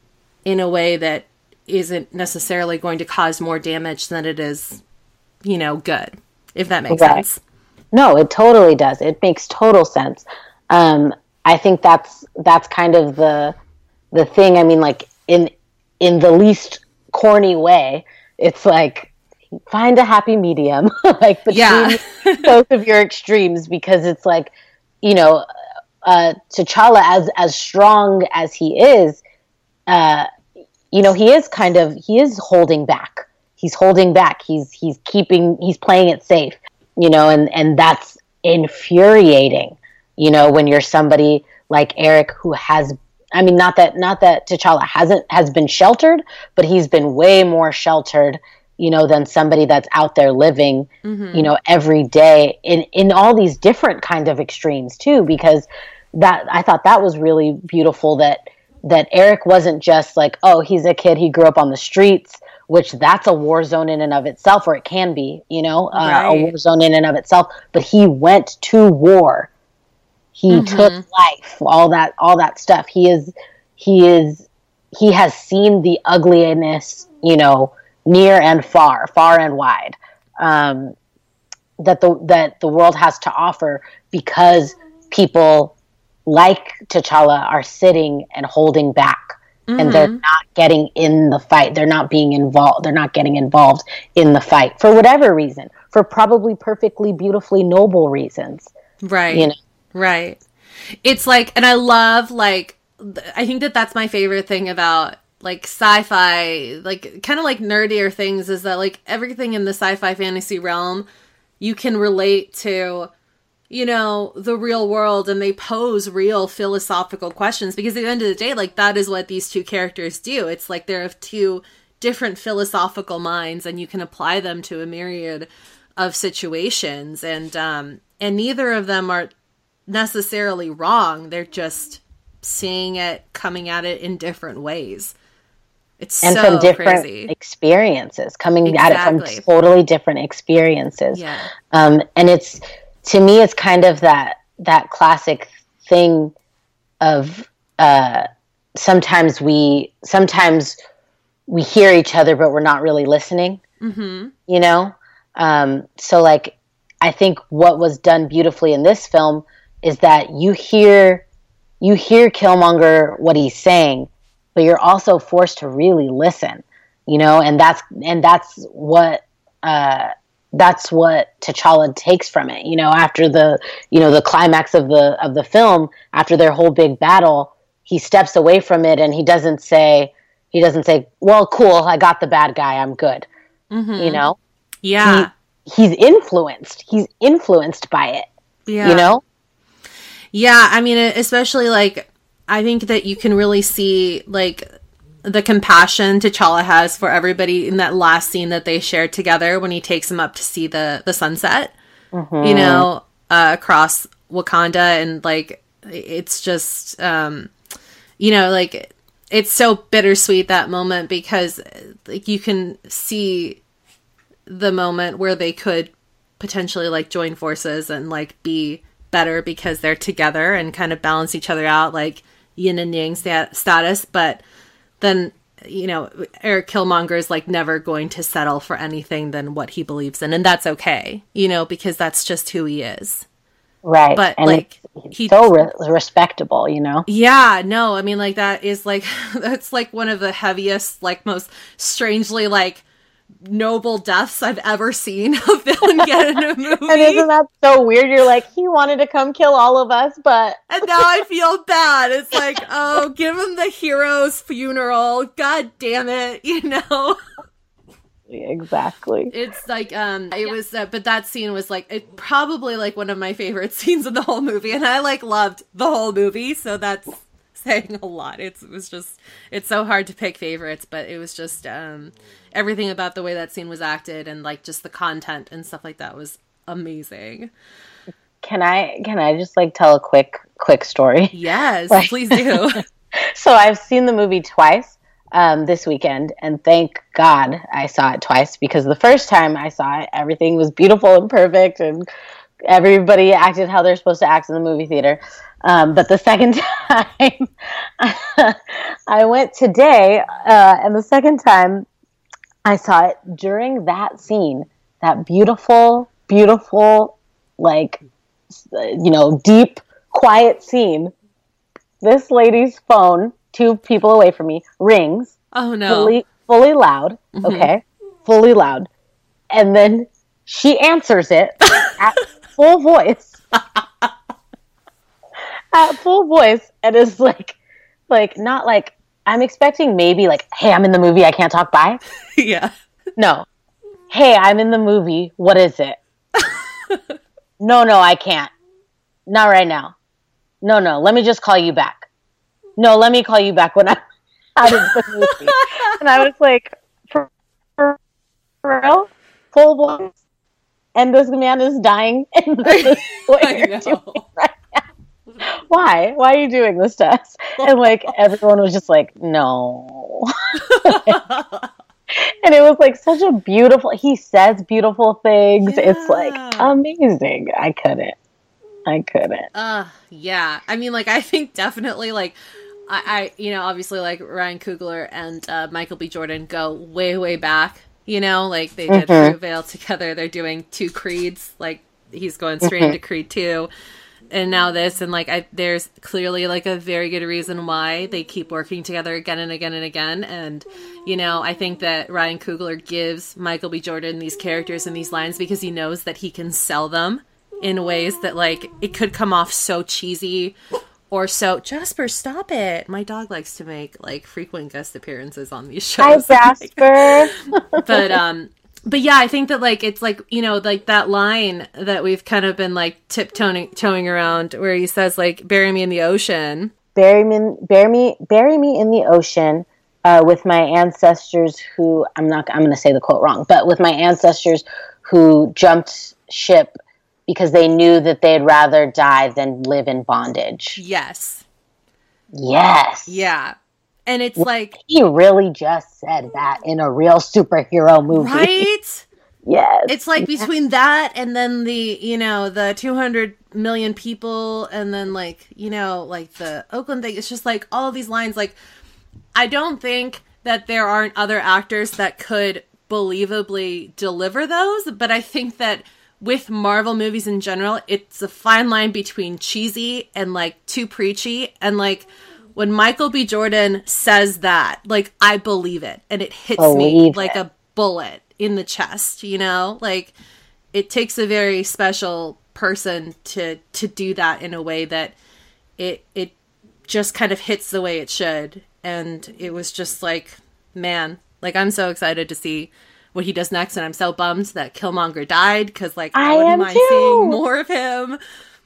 in a way that isn't necessarily going to cause more damage than it is, you know, good, if that makes right. sense. No, it totally does. It makes total sense. Um, I think that's, that's kind of the, the thing. I mean, like, in, in the least corny way, it's like, find a happy medium, like, between yeah. both of your extremes, because it's like, you know, uh, T'Challa, as, as strong as he is, uh, you know, he is kind of, he is holding back. He's holding back. He's, he's keeping, he's playing it safe, you know, and, and that's infuriating, you know, when you're somebody like Eric who has, I mean, not that, not that T'Challa hasn't, has been sheltered, but he's been way more sheltered, you know, than somebody that's out there living, mm-hmm. you know, every day in, in all these different kind of extremes too, because that, I thought that was really beautiful that, that Eric wasn't just like, oh, he's a kid, he grew up on the streets, which that's a war zone in and of itself, or it can be, you know, uh, right. a war zone in and of itself. But he went to war. He mm-hmm. took life, all that, all that stuff. He is, he is, he has seen the ugliness, you know, near and far, far and wide, um, that the, that the world has to offer, because people like T'Challa are sitting and holding back, mm-hmm. and they're not getting in the fight. They're not being involved. They're not getting involved in the fight for whatever reason, for probably perfectly, beautifully noble reasons. Right. You know? Right. It's like, and I love, like, I think that that's my favorite thing about, like, sci-fi, like, kind of like nerdier things, is that, like, everything in the sci-fi fantasy realm, you can relate to, you know, the real world, and they pose real philosophical questions, because at the end of the day, like, that is what these two characters do. It's like they're of two different philosophical minds, and you can apply them to a myriad of situations, and um and neither of them are necessarily wrong. They're just seeing it, coming at it in different ways. It's and so from different crazy. experiences, coming exactly. at it from totally different experiences. Yeah. Um and it's, to me, it's kind of that, that classic thing of, uh, sometimes we, sometimes we hear each other, but we're not really listening, mm-hmm. you know? Um, so, like, I think what was done beautifully in this film is that you hear, you hear Killmonger, what he's saying, but you're also forced to really listen, you know? And that's, and that's what, uh, that's what T'Challa takes from it, you know, after the, you know, the climax of the, of the film, after their whole big battle, he steps away from it and he doesn't say, he doesn't say, well, cool, I got the bad guy, I'm good. Mm-hmm. You know? Yeah. He, he's influenced. He's influenced by it. Yeah. You know? Yeah. I mean, especially, like, I think that you can really see, like, the compassion T'Challa has for everybody in that last scene that they shared together when he takes him up to see the, the sunset, mm-hmm. you know, uh, across Wakanda. And, like, it's just, um, you know, like, it's so bittersweet, that moment, because, like, you can see the moment where they could potentially like join forces and like be better because they're together and kind of balance each other out, like yin and yang stat- status. But then, you know, Eric Killmonger is like never going to settle for anything than what he believes in. And that's okay, you know, because that's just who he is. Right. But and like, he's so re- respectable, you know? Yeah, no, I mean, like, that is like, that's like one of the heaviest, like, most strangely, like, noble deaths I've ever seen a villain get in a movie. And isn't that so weird? You're like, he wanted to come kill all of us, but... And now I feel bad. It's like, oh, give him the hero's funeral. God damn it, you know? Exactly. It's like, um, it was, uh, but that scene was like, it probably like one of my favorite scenes in the whole movie. And I like loved the whole movie. So that's saying a lot. It's, it was just, it's so hard to pick favorites, but it was just, um, everything about the way that scene was acted and like just the content and stuff like that was amazing. Can I, can I just like tell a quick, quick story? Yes, like, please do. So I've seen the movie twice. Um, this weekend, and thank God I saw it twice, because the first time I saw it, everything was beautiful and perfect, and everybody acted how they're supposed to act in the movie theater. Um, but the second time, I went today, uh, and the second time I saw it during that scene, that beautiful, beautiful, like, you know, deep, quiet scene. This lady's phone, two people away from me, rings. Oh no. Fully, fully loud. Mm-hmm. Okay. Fully loud. And then she answers it at full voice. At full voice. And is like, like, not like, I'm expecting maybe like, hey, I'm in the movie, I can't talk by. Yeah. No. Hey, I'm in the movie, what is it? No, no, I can't. Not right now. No, no, let me just call you back. No, let me call you back when I'm out of the movie. And I was like, for, for, for real? Full voice? And this man is dying? And this is what you're doing right now. Why? Why are you doing this to us? And like, everyone was just like, no. And it was like such a beautiful, he says beautiful things. Yeah. It's like amazing. I couldn't. I couldn't. Uh, yeah. I mean, like, I think definitely, like, I, I you know, obviously, like, Ryan Coogler and uh, Michael B. Jordan go way, way back, you know? Like, they did mm-hmm. Fruitvale together. They're doing two Creeds. Like, he's going straight mm-hmm. into Creed two. And now this. And, like, I, there's clearly, like, a very good reason why they keep working together again and again and again. And, you know, I think that Ryan Coogler gives Michael B. Jordan these characters and these lines because he knows that he can sell them in ways that, like, it could come off so cheesy or so... Jasper, stop it! My dog likes to make, like, frequent guest appearances on these shows. Hi, Jasper! but, um... But yeah, I think that, like, it's like, you know, like that line that we've kind of been, like, tiptoeing towing around where he says, like, bury me in the ocean. Bury me, bury me, bury me in the ocean uh, with my ancestors who... I'm not... I'm going to say the quote wrong, but with my ancestors who jumped ship because they knew that they'd rather die than live in bondage. Yes. Yes. Yeah. And it's like... He really just said that in a real superhero movie. Right? Yes. It's like between that and then the, you know, the two hundred million people and then, like, you know, like the Oakland thing. It's just like all of these lines. Like, I don't think that there aren't other actors that could believably deliver those, but I think that with Marvel movies in general, it's a fine line between cheesy and, like, too preachy. And, like, when Michael B. Jordan says that, like, I believe it. And it hits believe me it. like a bullet in the chest, you know? Like, it takes a very special person to to do that in a way that it it just kind of hits the way it should. And it was just like, man, like, I'm so excited to see what he does next, and I'm so bummed that Killmonger died, because, like, I, I wouldn't mind too. seeing more of him.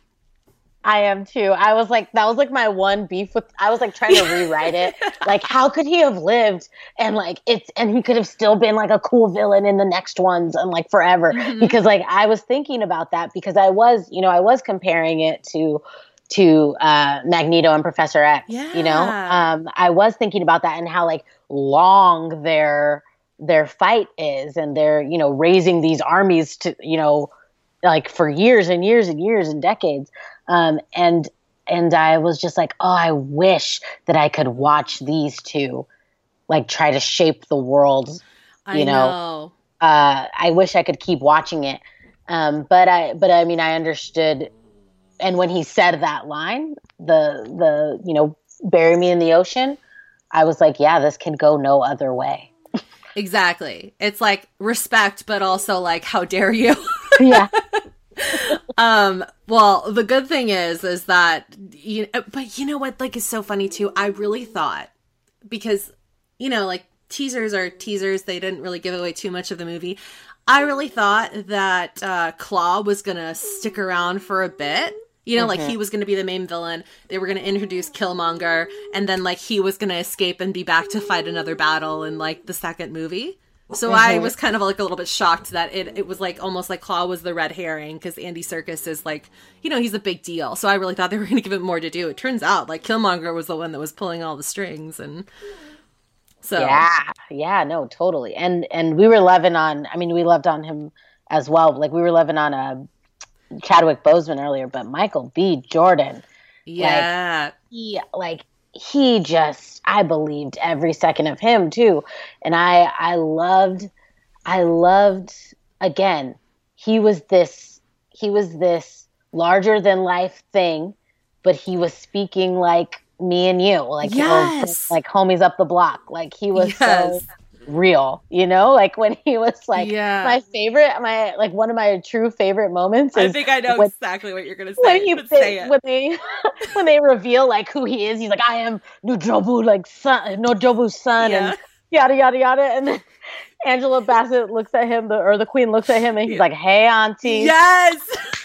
I am too. I was like, that was like my one beef with, I was like trying to rewrite it. Like, how could he have lived and like it's, and he could have still been like a cool villain in the next ones and like forever. Mm-hmm. Because like, I was thinking about that because I was, you know, I was comparing it to, to uh, Magneto and Professor X, yeah. you know, um, I was thinking about that and how like long their, their fight is, and they're, you know, raising these armies to, you know, like for years and years and years and decades. Um, and and I was just like, oh, I wish that I could watch these two like try to shape the world. You I know, know. Uh, I wish I could keep watching it. Um, but I, but I mean, I understood. And when he said that line, the the you know, bury me in the ocean, I was like, yeah, this can go no other way. Exactly. It's like respect, but also like, how dare you? Yeah. um, well, the good thing is, is that, you know, but you know what, like, is so funny too. I really thought, because, you know, like teasers are teasers. They didn't really give away too much of the movie. I really thought that, uh, Claw was going to stick around for a bit. You know, mm-hmm. like he was going to be the main villain. They were going to introduce Killmonger, and then like he was going to escape and be back to fight another battle in like the second movie. So mm-hmm. I was kind of like a little bit shocked that it it was like almost like Claw was the red herring, because Andy Serkis is like, you know, he's a big deal. So I really thought they were going to give it more to do. It turns out like Killmonger was the one that was pulling all the strings, and so yeah, yeah, no, totally. And and we were loving on. I mean, we loved on him as well. Like we were loving on a. Chadwick Boseman earlier, but Michael B. Jordan, yeah, like, he like he just I believed every second of him too, and I I loved I loved again he was this he was this larger than life thing, but he was speaking like me and you, like yes. or, like homies up the block, like he was yes. so real, you know, like when he was like yeah. my favorite my like one of my true favorite moments is I think I know when, exactly what you're gonna say when, he, but they, say it. when they when they reveal like who he is. He's like, I am Nojobu like son Nojobu's son yeah. and yada yada yada, and then Angela Bassett looks at him, the or the queen looks at him, and he's yeah. like, hey auntie. Yes.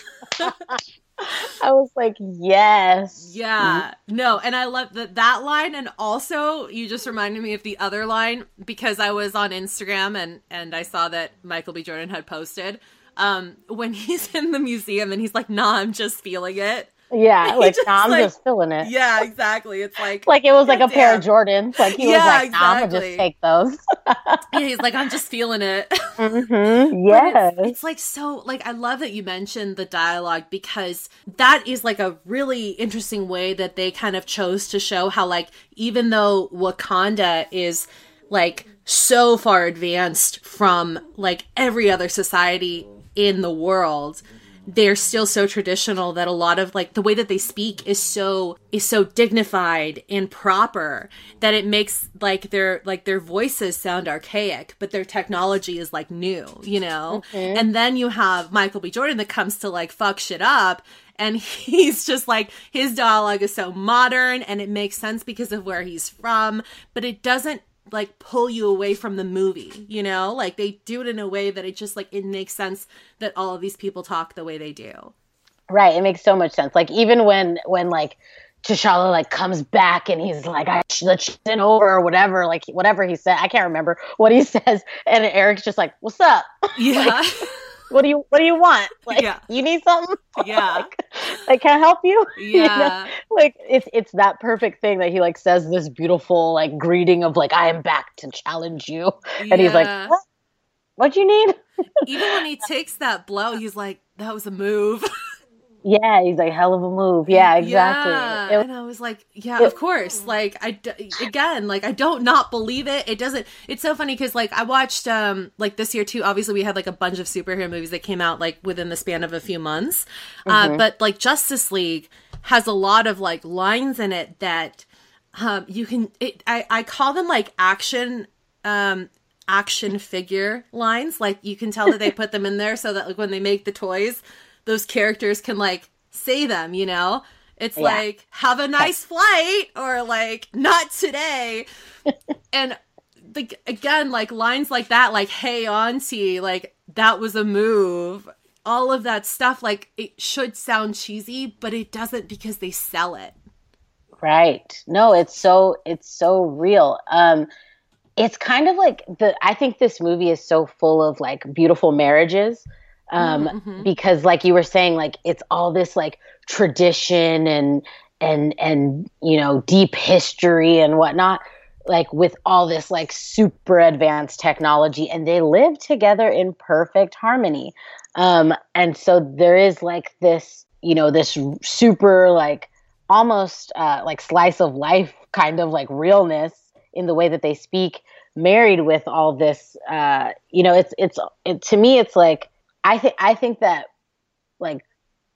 I was like, yes. Yeah. No, and I love that that line, and also you just reminded me of the other line, because I was on Instagram and and I saw that Michael B. Jordan had posted um when he's in the museum and he's like, nah, I'm just feeling it. Yeah, like, nah, I'm like, just feeling it. Yeah, exactly. It's like like it was like a damn. pair of Jordans. Like he yeah, was like, nah, exactly. I'm gonna just take those. Yeah, he's like, I'm just feeling it. Mm-hmm. Yes. It's, it's like so like I love that you mentioned the dialogue, because that is like a really interesting way that they kind of chose to show how like even though Wakanda is like so far advanced from like every other society in the world, they're still so traditional that a lot of like the way that they speak is so is so dignified and proper that it makes like their like their voices sound archaic, but their technology is like new, you know. Mm-hmm. And then you have Michael B. Jordan that comes to like fuck shit up, and he's just like, his dialogue is so modern and it makes sense because of where he's from, but it doesn't like pull you away from the movie, you know, like they do it in a way that it just like it makes sense that all of these people talk the way they do. Right. It makes so much sense. Like even when when like T'Challa like comes back and he's like, I the chin over or whatever, like whatever he said, I can't remember what he says, and Eric's just like, what's up? Yeah. Like, what do you what do you want? Like, yeah. You need something? Yeah. like, like, can I help you? Yeah. You know? Like it's it's that perfect thing that he like says this beautiful like greeting of like, I am back to challenge you. And yeah. he's like, what? What you need? Even when he takes that blow, he's like, that was a move. Yeah, he's like, hell of a move. Yeah, exactly. Yeah. It, and I was like, yeah, it, of course. Like, I, again, like, I don't not believe it. It doesn't, it's so funny because, like, I watched, um, like, this year, too, obviously we had, like, a bunch of superhero movies that came out, like, within the span of a few months. Mm-hmm. Uh, but, like, Justice League has a lot of, like, lines in it that um, you can, it, I, I call them, like, action, um, action figure lines. Like, you can tell that they put them in there so that, like, when they make the toys, those characters can like say them, you know? It's yeah. like, have a nice flight, or like, not today. And like, again, like lines like that, like, hey auntie, like that was a move. All of that stuff, like it should sound cheesy, but it doesn't because they sell it. Right. No, it's so, it's so real. Um, it's kind of like the, I think this movie is so full of like beautiful marriages. Um, mm-hmm. because like you were saying, like it's all this like tradition and, and, and, you know, deep history and whatnot, like with all this like super advanced technology, and they live together in perfect harmony. Um, and so there is like this, you know, this super like almost uh, like slice of life kind of like realness in the way that they speak, married with all this. Uh, you know, it's it's it, to me, it's like I think I think that like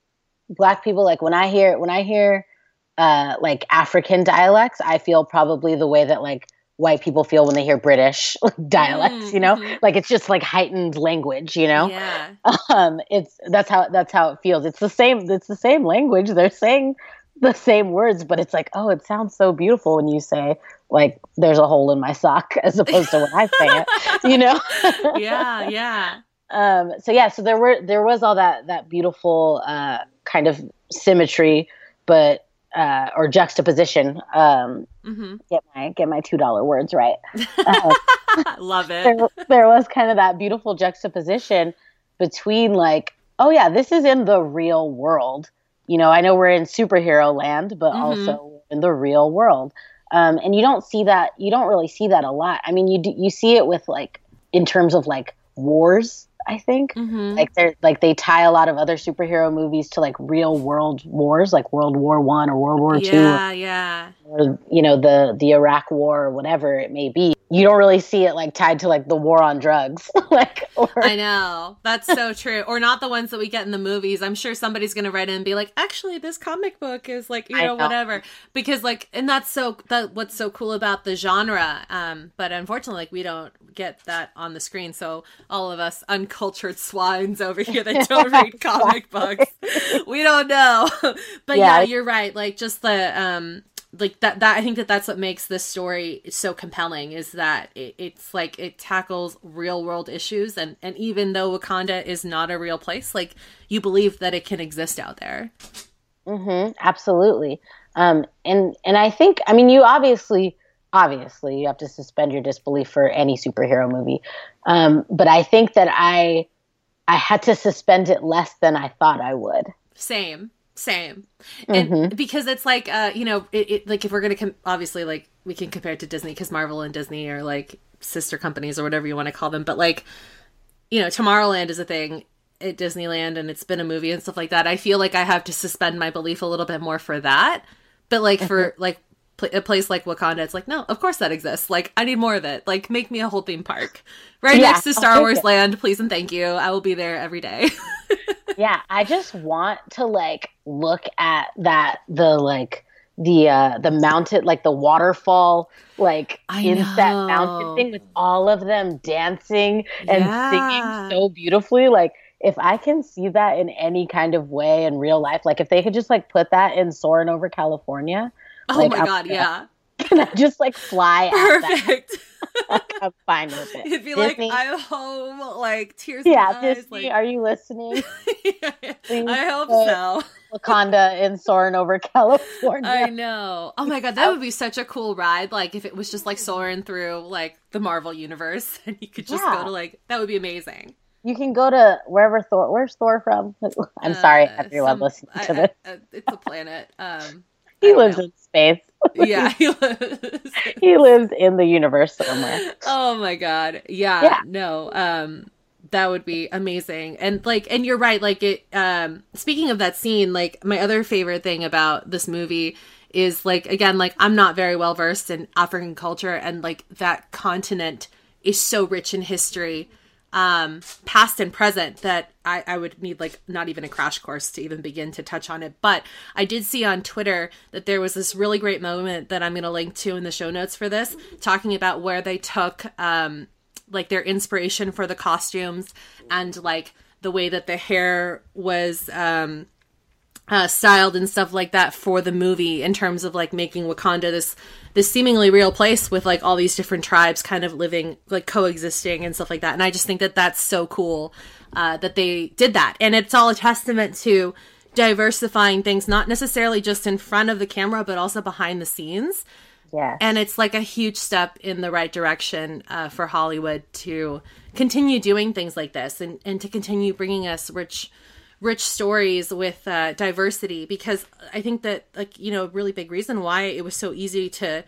Black people, like when I hear when I hear uh, like African dialects, I feel probably the way that like white people feel when they hear British dialects, you know, mm-hmm. like it's just like heightened language, you know. Yeah. Um, it's that's how that's how it feels. It's the same. It's the same language. They're saying the same words, but it's like, oh, it sounds so beautiful when you say like "there's a hole in my sock" as opposed to when I say it, you know. Yeah, yeah. Um, so yeah, so there were there was all that that beautiful uh, kind of symmetry, but. Uh, or juxtaposition. Um, mm-hmm. Get my get my two dollar words right. Uh, Love it. There, there was kind of that beautiful juxtaposition between like, oh yeah, this is in the real world. You know, I know we're in superhero land, but mm-hmm. also in the real world. Um, and you don't see that. You don't really see that a lot. I mean, you do, you see it with like in terms of like wars. I think mm-hmm. like they're like they tie a lot of other superhero movies to like real world wars, like World War One or World War Two. Yeah, yeah. Or, you know, the the Iraq War or whatever it may be. You don't really see it like tied to like the war on drugs. like or... I know. That's so true. Or not the ones that we get in the movies. I'm sure somebody's gonna write in and be like, actually this comic book is like, you know, know. whatever. Because like and that's so that what's so cool about the genre. Um, but unfortunately like we don't get that on the screen. So all of us uncultured swines over here that don't read comic books, we don't know. But yeah. yeah, you're right. Like just the um like that that I think that that's what makes this story so compelling is that it, it's like it tackles real world issues and and even though Wakanda is not a real place, like you believe that it can exist out there. Mm-hmm, absolutely. Um and and I think I mean you obviously obviously you have to suspend your disbelief for any superhero movie. Um but I think that I I had to suspend it less than I thought I would. Same. Same. And mm-hmm. because it's like, uh, you know, it, it like if we're going to, com- obviously, like we can compare it to Disney because Marvel and Disney are like sister companies or whatever you want to call them. But like, you know, Tomorrowland is a thing at Disneyland and it's been a movie and stuff like that. I feel like I have to suspend my belief a little bit more for that. But like for like pl- a place like Wakanda, it's like, no, of course that exists. Like I need more of it. Like make me a whole theme park right yeah, next to Star Wars it. Land. Please and thank you. I will be there every day. Yeah, I just want to like look at that the like the uh the mountain like the waterfall like I inset know. mountain thing with all of them dancing and yeah. singing so beautifully. Like if I can see that in any kind of way in real life, like if they could just like put that in Soarin' Over California. Oh like, my I'm god, gonna, yeah. Can I just like fly Perfect. At that? I'm fine with it. It'd be Disney, like, I'm home, like, tears yeah, in my eyes. Disney, like... are you listening? yeah, I hope so. Wakanda and Soarin' Over California. I know. Oh my god, that would be such a cool ride. Like, if it was just, like, soaring through, like, the Marvel universe, and you could just yeah. go to, like, that would be amazing. You can go to wherever Thor, where's Thor from? I'm uh, sorry, everyone some, listening to I, this. I, I, it's a planet. Um, he lives know. in space. Yeah, he lives. He lives in the universe somewhere. Oh my god. Yeah, yeah. No. Um, that would be amazing. And like, and you're right. Like it. Um, speaking of that scene, like my other favorite thing about this movie is like again, like I'm not very well versed in African culture, and like that continent is so rich in history. Um, past and present that I, I would need like not even a crash course to even begin to touch on it. But I did see on Twitter that there was this really great moment that I'm going to link to in the show notes for this, talking about where they took um, like their inspiration for the costumes and like the way that the hair was um, uh, styled and stuff like that for the movie in terms of like making Wakanda this this seemingly real place with like all these different tribes kind of living, like coexisting and stuff like that. And I just think that that's so cool uh, that they did that. And it's all a testament to diversifying things, not necessarily just in front of the camera, but also behind the scenes. Yeah. And it's like a huge step in the right direction uh, for Hollywood to continue doing things like this and, and to continue bringing us rich rich stories with uh, diversity, because I think that, like, you know, a really big reason why it was so easy to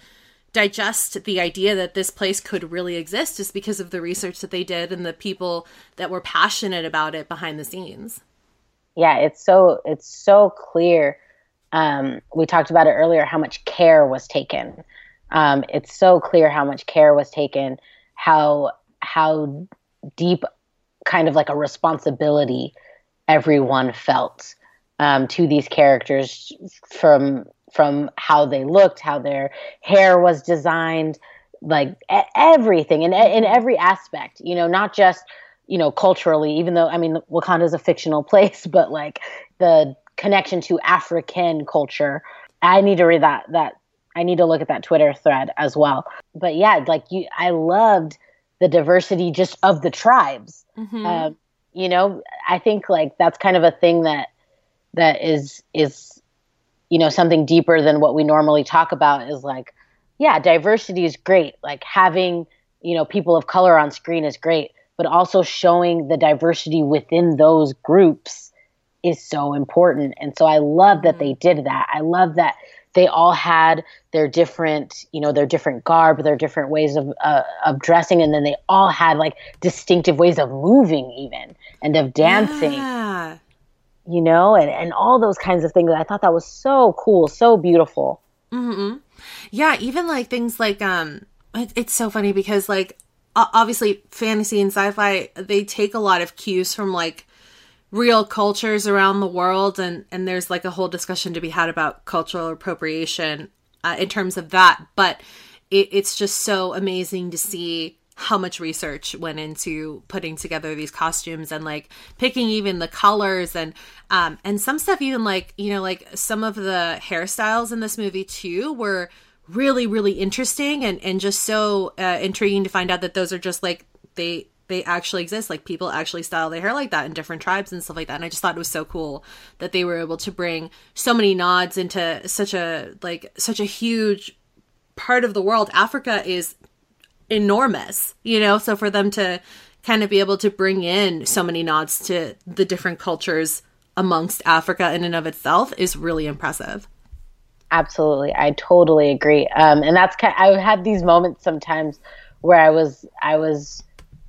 digest the idea that this place could really exist is because of the research that they did and the people that were passionate about it behind the scenes. Yeah, it's so it's so clear. Um, we talked about it earlier, how much care was taken. Um, it's so clear how much care was taken, how how deep kind of like a responsibility everyone felt um, to these characters, from from how they looked, how their hair was designed, like e- everything, and in every aspect, you know, not just, you know, culturally, even though, I mean, Wakanda is a fictional place, but like the connection to African culture. I need to read that, that I need to look at that Twitter thread as well. But yeah, like you, I loved the diversity just of the tribes. Mm-hmm. Um, you know, I think like that's kind of a thing that, that is, is, you know, something deeper than what we normally talk about is like, yeah, diversity is great. Like having, you know, people of color on screen is great, but also showing the diversity within those groups is so important. And so I love that they did that. I love that they all had their different, you know, their different garb, their different ways of uh, of dressing, and then they all had like distinctive ways of moving even and of dancing. Yeah. You know, and, and all those kinds of things. I thought that was so cool, so beautiful. Mm-hmm. Yeah, even like things like, um, it, it's so funny because like, obviously fantasy and sci-fi, they take a lot of cues from like real cultures around the world. And, and there's like a whole discussion to be had about cultural appropriation uh, in terms of that. But it, it's just so amazing to see how much research went into putting together these costumes and like picking even the colors and um and some stuff, even like, you know, like some of the hairstyles in this movie too were really, really interesting and and just so uh, intriguing to find out that those are just like they they actually exist. Like people actually style their hair like that in different tribes and stuff like that. And I just thought it was so cool that they were able to bring so many nods into such a like such a huge part of the world. Africa is enormous, you know, so for them to kind of be able to bring in so many nods to the different cultures amongst Africa in and of itself is really impressive. Absolutely. I totally agree. Um, and that's kind of, I had these moments sometimes where I was, I was,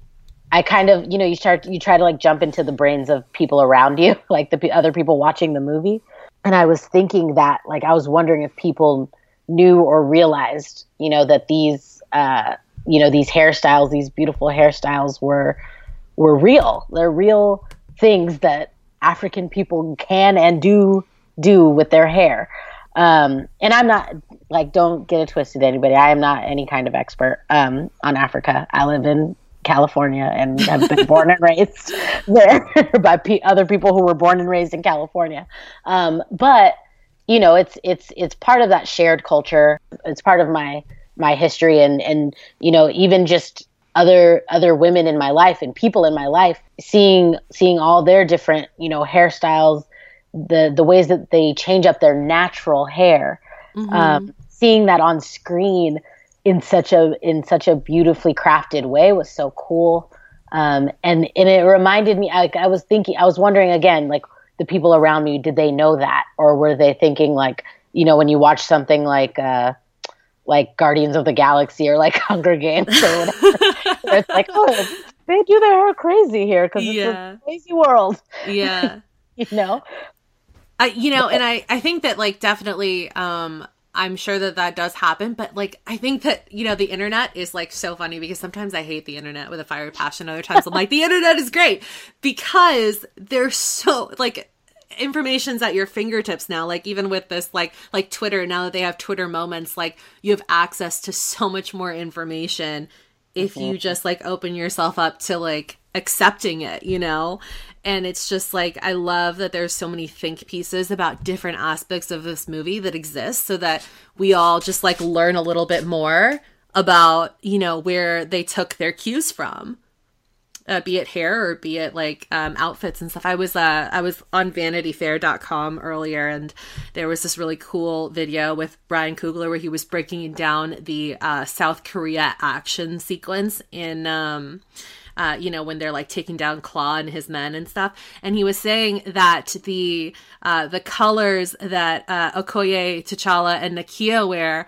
I kind of, you know, you start, you try to like jump into the brains of people around you, like the p- other people watching the movie. And I was thinking that, like, I was wondering if people knew or realized, you know, that these, uh, you know, these hairstyles, these beautiful hairstyles were were real. They're real things that African people can and do do with their hair. Um, and I'm not, like, don't get it twisted, anybody. I am not any kind of expert um, on Africa. I live in California and have been born and raised there by pe- other people who were born and raised in California. Um, but, you know, it's it's it's part of that shared culture. It's part of my my history and, and, you know, even just other, other women in my life and people in my life, seeing, seeing all their different, you know, hairstyles, the, the ways that they change up their natural hair, mm-hmm. um, seeing that on screen in such a, in such a beautifully crafted way was so cool. Um, and, and it reminded me, I, I was thinking, I was wondering again, like the people around me, did they know that? Or were they thinking like, you know, when you watch something like, uh, like Guardians of the Galaxy or like Hunger Games or whatever. It's like, oh, they do their hair crazy here because yeah. it's a crazy world. Yeah. You know? Uh, you know, and I, I think that like definitely, um, I'm sure that that does happen, but like, I think that, you know, the internet is like so funny because sometimes I hate the internet with a fiery passion. Other times I'm like, the internet is great because they're so like, information's at your fingertips now. Like even with this, like, like Twitter, now that they have Twitter moments, like you have access to so much more information if mm-hmm. you just like open yourself up to like accepting it, you know? And it's just like, I love that there's so many think pieces about different aspects of this movie that exist so that we all just like learn a little bit more about, you know, where they took their cues from. Uh, be it hair or be it like um, outfits and stuff. I was uh, I was on vanity fair dot com earlier and there was this really cool video with Brian Coogler where he was breaking down the uh, South Korea action sequence in, um, uh, you know, when they're like taking down Claw and his men and stuff. And he was saying that the uh, the colors that uh, Okoye, T'Challa, and Nakia wear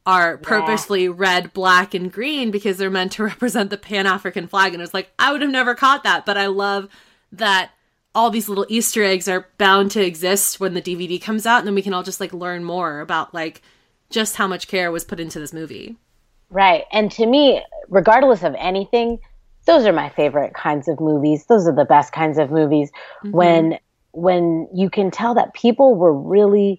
are purposely yeah. red, black, and green because they're meant to represent the Pan-African flag. And it was like, I would have never caught that, but I love that all these little Easter eggs are bound to exist when the D V D comes out, and then we can all just like learn more about like just how much care was put into this movie. Right. And to me, regardless of anything, those are my favorite kinds of movies. Those are the best kinds of movies mm-hmm. when when you can tell that people were really,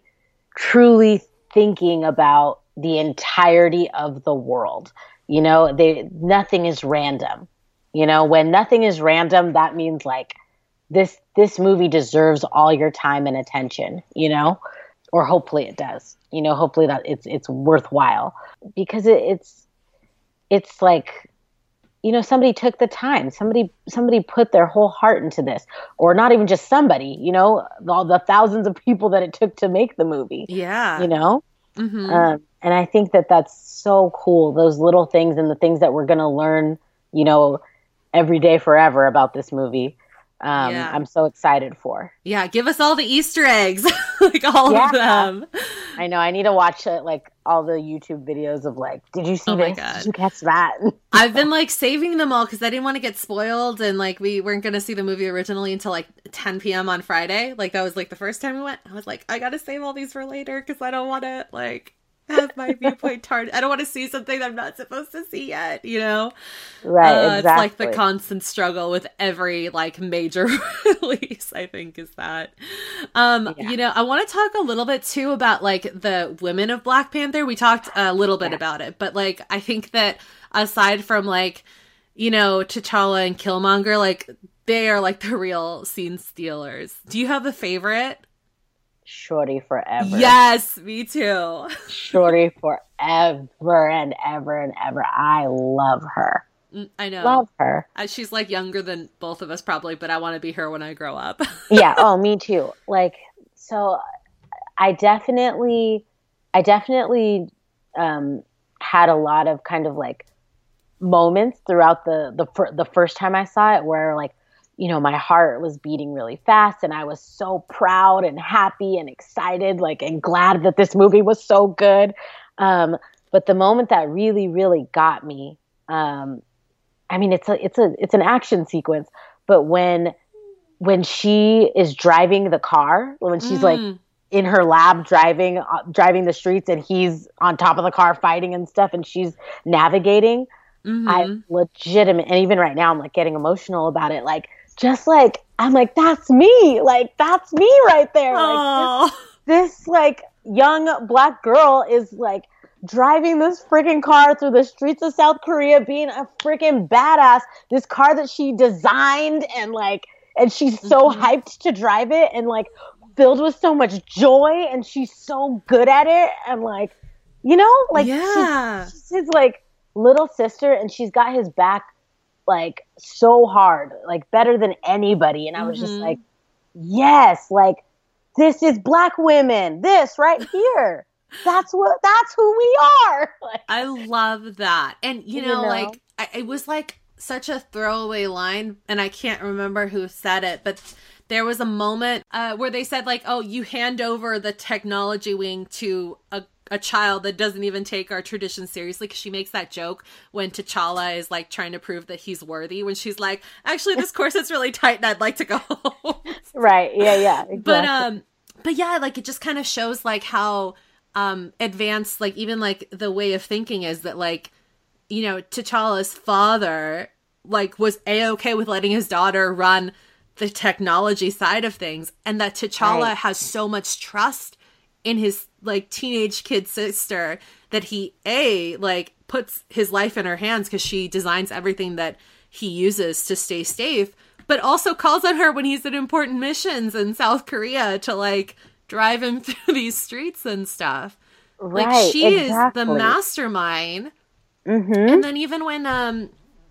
truly thinking about the entirety of the world. You know, they nothing is random. You know, when nothing is random, that means like this this movie deserves all your time and attention, you know? Or hopefully it does. You know, hopefully that it's it's worthwhile. Because it, it's it's like, you know, somebody took the time. Somebody somebody put their whole heart into this. Or not even just somebody, you know, all the thousands of people that it took to make the movie. Yeah. You know? Mm-hmm. Um, and I think that that's so cool. Those little things and the things that we're going to learn, you know, every day forever about this movie. Um, yeah. I'm so excited for. Yeah. Give us all the Easter eggs, like all yeah. of them. I know. I need to watch it, like all the YouTube videos of like, did you see oh this? My God. Did you catch that? I've been like saving them all because I didn't want to get spoiled. And like, we weren't going to see the movie originally until like ten p.m. on Friday. Like that was like the first time we went. I was like, I got to save all these for later because I don't want to like have my viewpoint tarnished. I don't want to see something that I'm not supposed to see yet, you know? Right, uh, exactly. It's like the constant struggle with every like major release, I think, is that. Um, yeah. You know, I want to talk a little bit too about like the women of Black Panther. We talked a little bit yeah. about it, but like I think that aside from like, you know, T'Challa and Killmonger, like they are like the real scene stealers. Do you have a favorite? Shorty forever. Yes, me too. Shorty forever and ever and ever. I love her. I know. Love her. Uh, she's like younger than both of us probably, but I want to be her when I grow up. Yeah. Oh, me too. Like, so I definitely, I definitely um, had a lot of kind of like moments throughout the, the, fir- the first time I saw it where like, you know, my heart was beating really fast and I was so proud and happy and excited, like, and glad that this movie was so good. Um, but the moment that really, really got me, um, I mean, it's a, it's a, it's an action sequence, but when, when she is driving the car, when she's mm. like in her lab driving, uh, driving the streets and he's on top of the car fighting and stuff and she's navigating, mm-hmm. I legitimate, and even right now I'm like getting emotional about it. Like, just like, I'm like, that's me. Like, that's me right there. Like, this, this, like, young Black girl is, like, driving this freaking car through the streets of South Korea, being a freaking badass. This car that she designed and, like, and she's so mm-hmm. hyped to drive it and, like, filled with so much joy and she's so good at it. And, like, you know, like, yeah. she's, she's his, like, little sister and she's got his back like so hard, like better than anybody. And I was mm-hmm. just like, yes, like this is Black women, this right here. That's what, that's who we are. Like, I love that. And you know, you know? like I, it was like such a throwaway line and I can't remember who said it, but there was a moment uh, where they said like, oh, you hand over the technology wing to a a child that doesn't even take our tradition seriously, because she makes that joke when T'Challa is like trying to prove that he's worthy, when she's like, actually this corset's really tight and I'd like to go home. Right. Yeah. Yeah. Exactly. But, um, but yeah, like it just kind of shows like how, um, advanced, like even like the way of thinking is that like, you know, T'Challa's father like was A-okay with letting his daughter run the technology side of things. And that T'Challa right. has so much trust in his like teenage kid sister that he a like puts his life in her hands because she designs everything that he uses to stay safe, but also calls on her when he's at important missions in South Korea to like drive him through these streets and stuff. Right, like she exactly. is the mastermind. Mm-hmm. And then even when um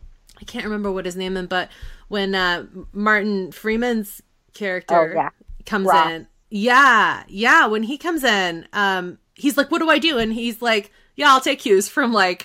I can't remember what his name is, but when uh Martin Freeman's character oh, yeah. comes Ross. in. Yeah, yeah. When he comes in, um, he's like, what do I do? And he's like, yeah, I'll take cues from like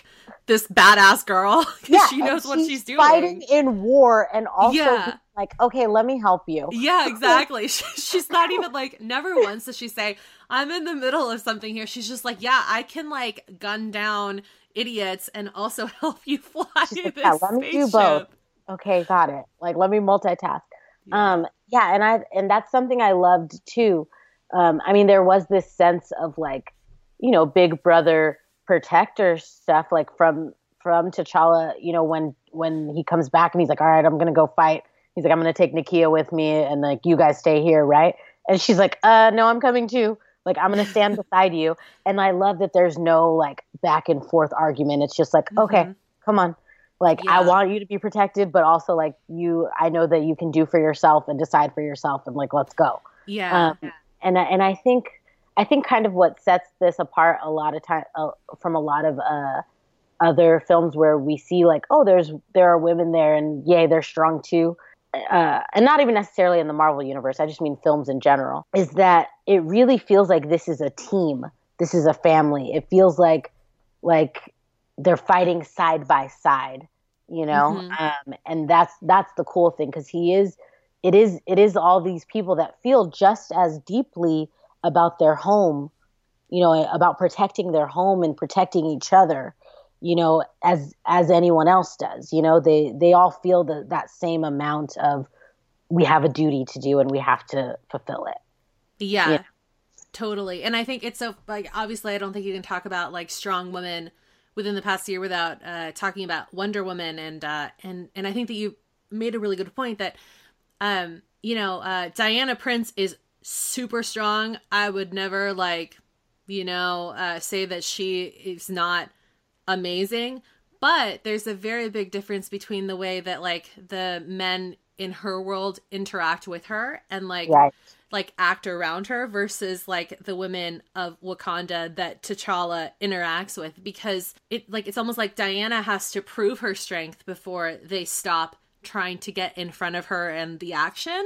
this badass girl because yeah, she knows what she's doing. Fighting in war and also yeah. like, okay, let me help you. Yeah, exactly. She's not even like, never once does she say, I'm in the middle of something here. She's just like, yeah, I can like gun down idiots and also help you fly She's like, this yeah, let me spaceship. do both. Okay, got it. Like, let me multitask. Yeah. Um, yeah, and I and that's something I loved too. Um, I mean, there was this sense of like, you know, big brother protector stuff, like from from T'Challa, you know, when when he comes back and he's like, all right, I'm gonna go fight. He's like, I'm gonna take Nakia with me, and like, you guys stay here, right? And she's like, uh, no, I'm coming too. Like, I'm gonna stand beside you. And I love that there's no like back and forth argument. It's just like, mm-hmm. okay, come on. Like, yeah. I want you to be protected, but also like you, I know that you can do for yourself and decide for yourself, and like, let's go. Yeah. Um, and and I think I think kind of what sets this apart a lot of time uh, from a lot of uh, other films where we see like, oh, there's there are women there, and yay, they're strong too. Uh, and not even necessarily in the Marvel universe. I just mean films in general. Is that it really feels like this is a team. This is a family. It feels like like. they're fighting side by side, you know? Mm-hmm. Um, and that's, that's the cool thing. Cause he is, it is, it is all these people that feel just as deeply about their home, you know, about protecting their home and protecting each other, you know, as, as anyone else does, you know, they, they all feel the, that same amount of, we have a duty to do and we have to fulfill it. Yeah, you know? Totally. And I think it's so like, obviously I don't think you can talk about like strong women within the past year without uh, talking about Wonder Woman. And, uh, and, and I think that you made a really good point that, um, you know, uh, Diana Prince is super strong. I would never like, you know, uh, say that she is not amazing, but there's a very big difference between the way that like the men in her world interact with her and like, right. like act around her versus like the women of Wakanda that T'Challa interacts with, because it like, it's almost like Diana has to prove her strength before they stop trying to get in front of her and the action.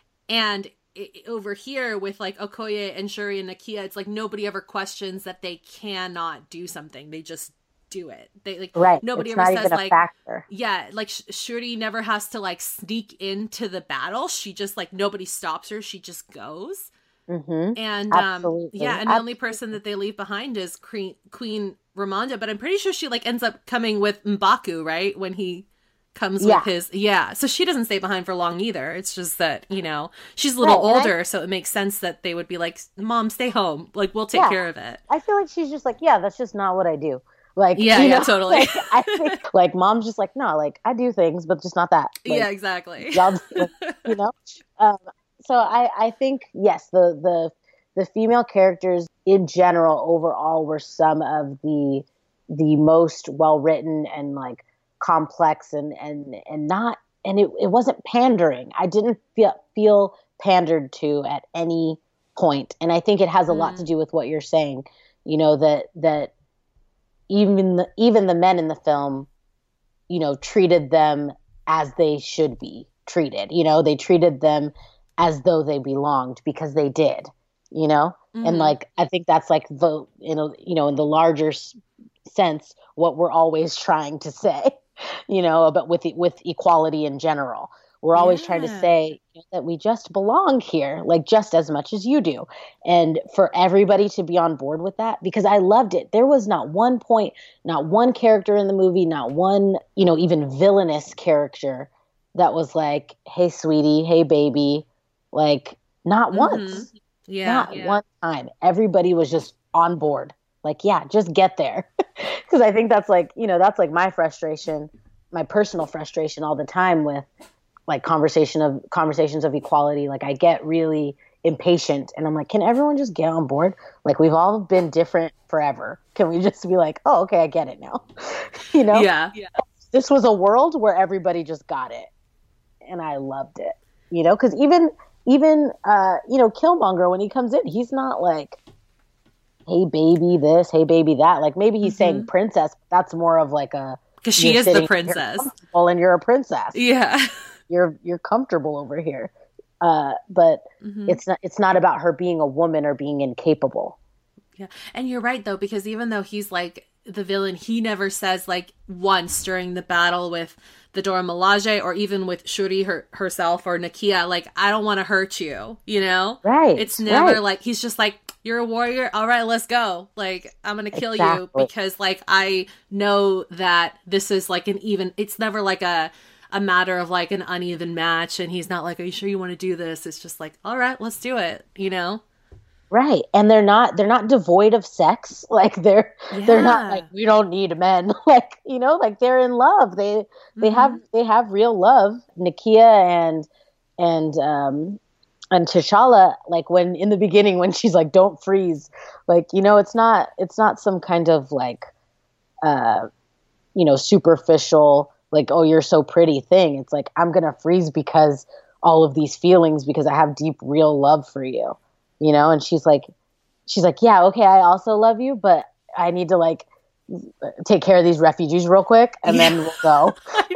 And it, over here with like Okoye and Shuri and Nakia, it's like nobody ever questions that they cannot do something. They just do it. They like right. Nobody it's ever not says even a like factor. Yeah, like Sh- Shuri never has to like sneak into the battle. She just like nobody stops her. She just goes. Mm-hmm. And um, yeah, and the Absolutely. only person that they leave behind is Queen Queen Ramonda. But I'm pretty sure she like ends up coming with M'Baku, right? When he comes yeah. with his yeah. So she doesn't stay behind for long either. It's just that, you know, she's a little right, older, I, so it makes sense that they would be like, Mom, stay home. Like we'll take yeah, care of it. I feel like she's just like, yeah, that's just not what I do. Like, yeah, you yeah, know, totally. Like, I think, like, Mom's just like, no, like, I do things, but just not that. Like, yeah, exactly. Y'all, you know? Um, so I, I think, yes, the, the, the female characters in general overall were some of the, the most well-written and, like, complex and, and, and not, and it, it wasn't pandering. I didn't feel, feel pandered to at any point. And I think it has a mm. lot to do with what you're saying, you know, that, that, even the, even the men in the film, you know, treated them as they should be treated. You know, they treated them as though they belonged because they did, you know? Mm-hmm. And like, I think that's like the, you know, you know, in the larger s- sense, what we're always trying to say, you know, about with, with equality in general. We're always yeah. trying to say that we just belong here, like just as much as you do. And for everybody to be on board with that, because I loved it. There was not one point, not one character in the movie, not one, you know, even villainous character that was like, hey, sweetie, hey, baby, like not mm-hmm. once, yeah, not yeah. one time. Everybody was just on board. Like, yeah, just get there. Because I think that's like, you know, that's like my frustration, my personal frustration all the time with like conversation of conversations of equality. Like I get really impatient and I'm like, can everyone just get on board? Like we've all been different forever. Can we just be like, oh, okay, I get it now. You know? Yeah. yeah. This was a world where everybody just got it. And I loved it, you know? Cause even, even, uh, you know, Killmonger, when he comes in, he's not like, hey baby this, hey baby that. Like maybe he's mm-hmm. saying princess, but that's more of like a, cause she is the princess. And you're a princess. Yeah. You're you're comfortable over here, uh, but mm-hmm. it's not it's not about her being a woman or being incapable. Yeah, and you're right though, because even though he's like the villain, he never says like once during the battle with the Dora Milaje or even with Shuri her, herself or Nakia, like, I don't want to hurt you, you know? Right. It's never right. like, he's just like, you're a warrior. All right, let's go. Like, I'm going to kill exactly. you because like, I know that this is like an even, it's never like a, a matter of like an uneven match. And he's not like, are you sure you want to do this? It's just like, all right, let's do it. You know? Right. And they're not they're not devoid of sex. Like they're yeah. they're not like, we don't need men. Like, you know, like they're in love. They they mm-hmm. have they have real love. Nakia and and um and T'Challa, like when in the beginning when she's like, don't freeze, like, you know, it's not it's not some kind of like uh you know, superficial, like, oh, you're so pretty thing. It's like, I'm gonna freeze because all of these feelings, because I have deep real love for you. You know, and she's like, she's like, yeah, okay, I also love you, but I need to like take care of these refugees real quick, and yeah. then we'll go.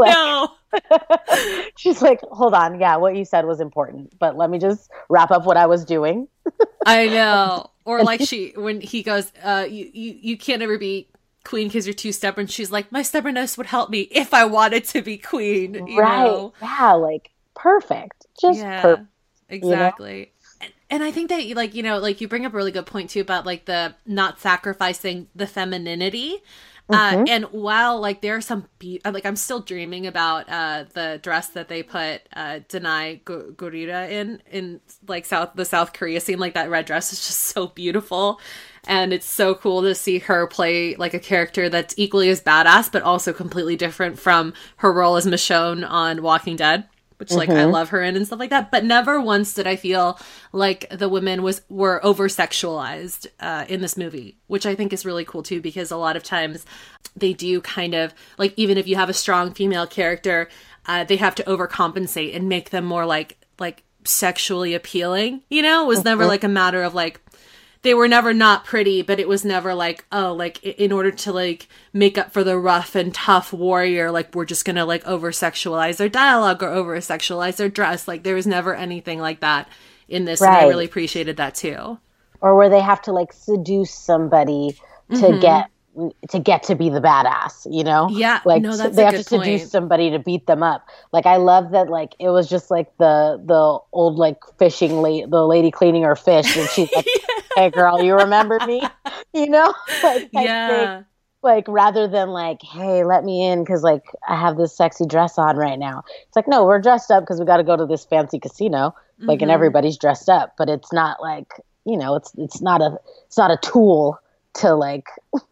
I like, know. She's like, hold on, yeah, what you said was important, but let me just wrap up what I was doing. I know. Or like she, when he goes, uh, you, you, you can't ever be queen because you're too stubborn. She's like, my stubbornness would help me if I wanted to be queen. You right? know? Yeah, like perfect, just yeah, perfect. Exactly. You know? And I think that, like, you know, like you bring up a really good point, too, about, like, the not sacrificing the femininity. Mm-hmm. Uh, and while, like, there are some, be- like, I'm still dreaming about uh, the dress that they put uh, Danai Gurira in, in, like, South the South Korea scene. Like, that red dress is just so beautiful. And it's so cool to see her play, like, a character that's equally as badass, but also completely different from her role as Michonne on Walking Dead. Which, like, mm-hmm. I love her in and stuff like that. But never once did I feel like the women was were over-sexualized uh, in this movie, which I think is really cool, too, because a lot of times they do kind of, like, even if you have a strong female character, uh, they have to overcompensate and make them more, like, like sexually appealing, you know? It was mm-hmm. never, like, a matter of, like, they were never not pretty, but it was never like, oh, like, in order to, like, make up for the rough and tough warrior, like, we're just gonna, like, over-sexualize their dialogue or over-sexualize their dress. Like, there was never anything like that in this, right. And I really appreciated that, too. Or where they have to, like, seduce somebody to mm-hmm. get to get to be the badass, you know? Yeah, like no, that's they a have good to point. seduce somebody to beat them up. Like, I love that, like, it was just like the the old, like, fishing lady, the lady cleaning her fish, and she's like, yeah. Hey girl, you remember me? You know? Like, yeah. Think, like, rather than like, hey, let me in because, like, I have this sexy dress on right now. It's like, no, we're dressed up because we got to go to this fancy casino, like, mm-hmm. and everybody's dressed up, but it's not like, you know, it's it's not a it's not a tool to, like,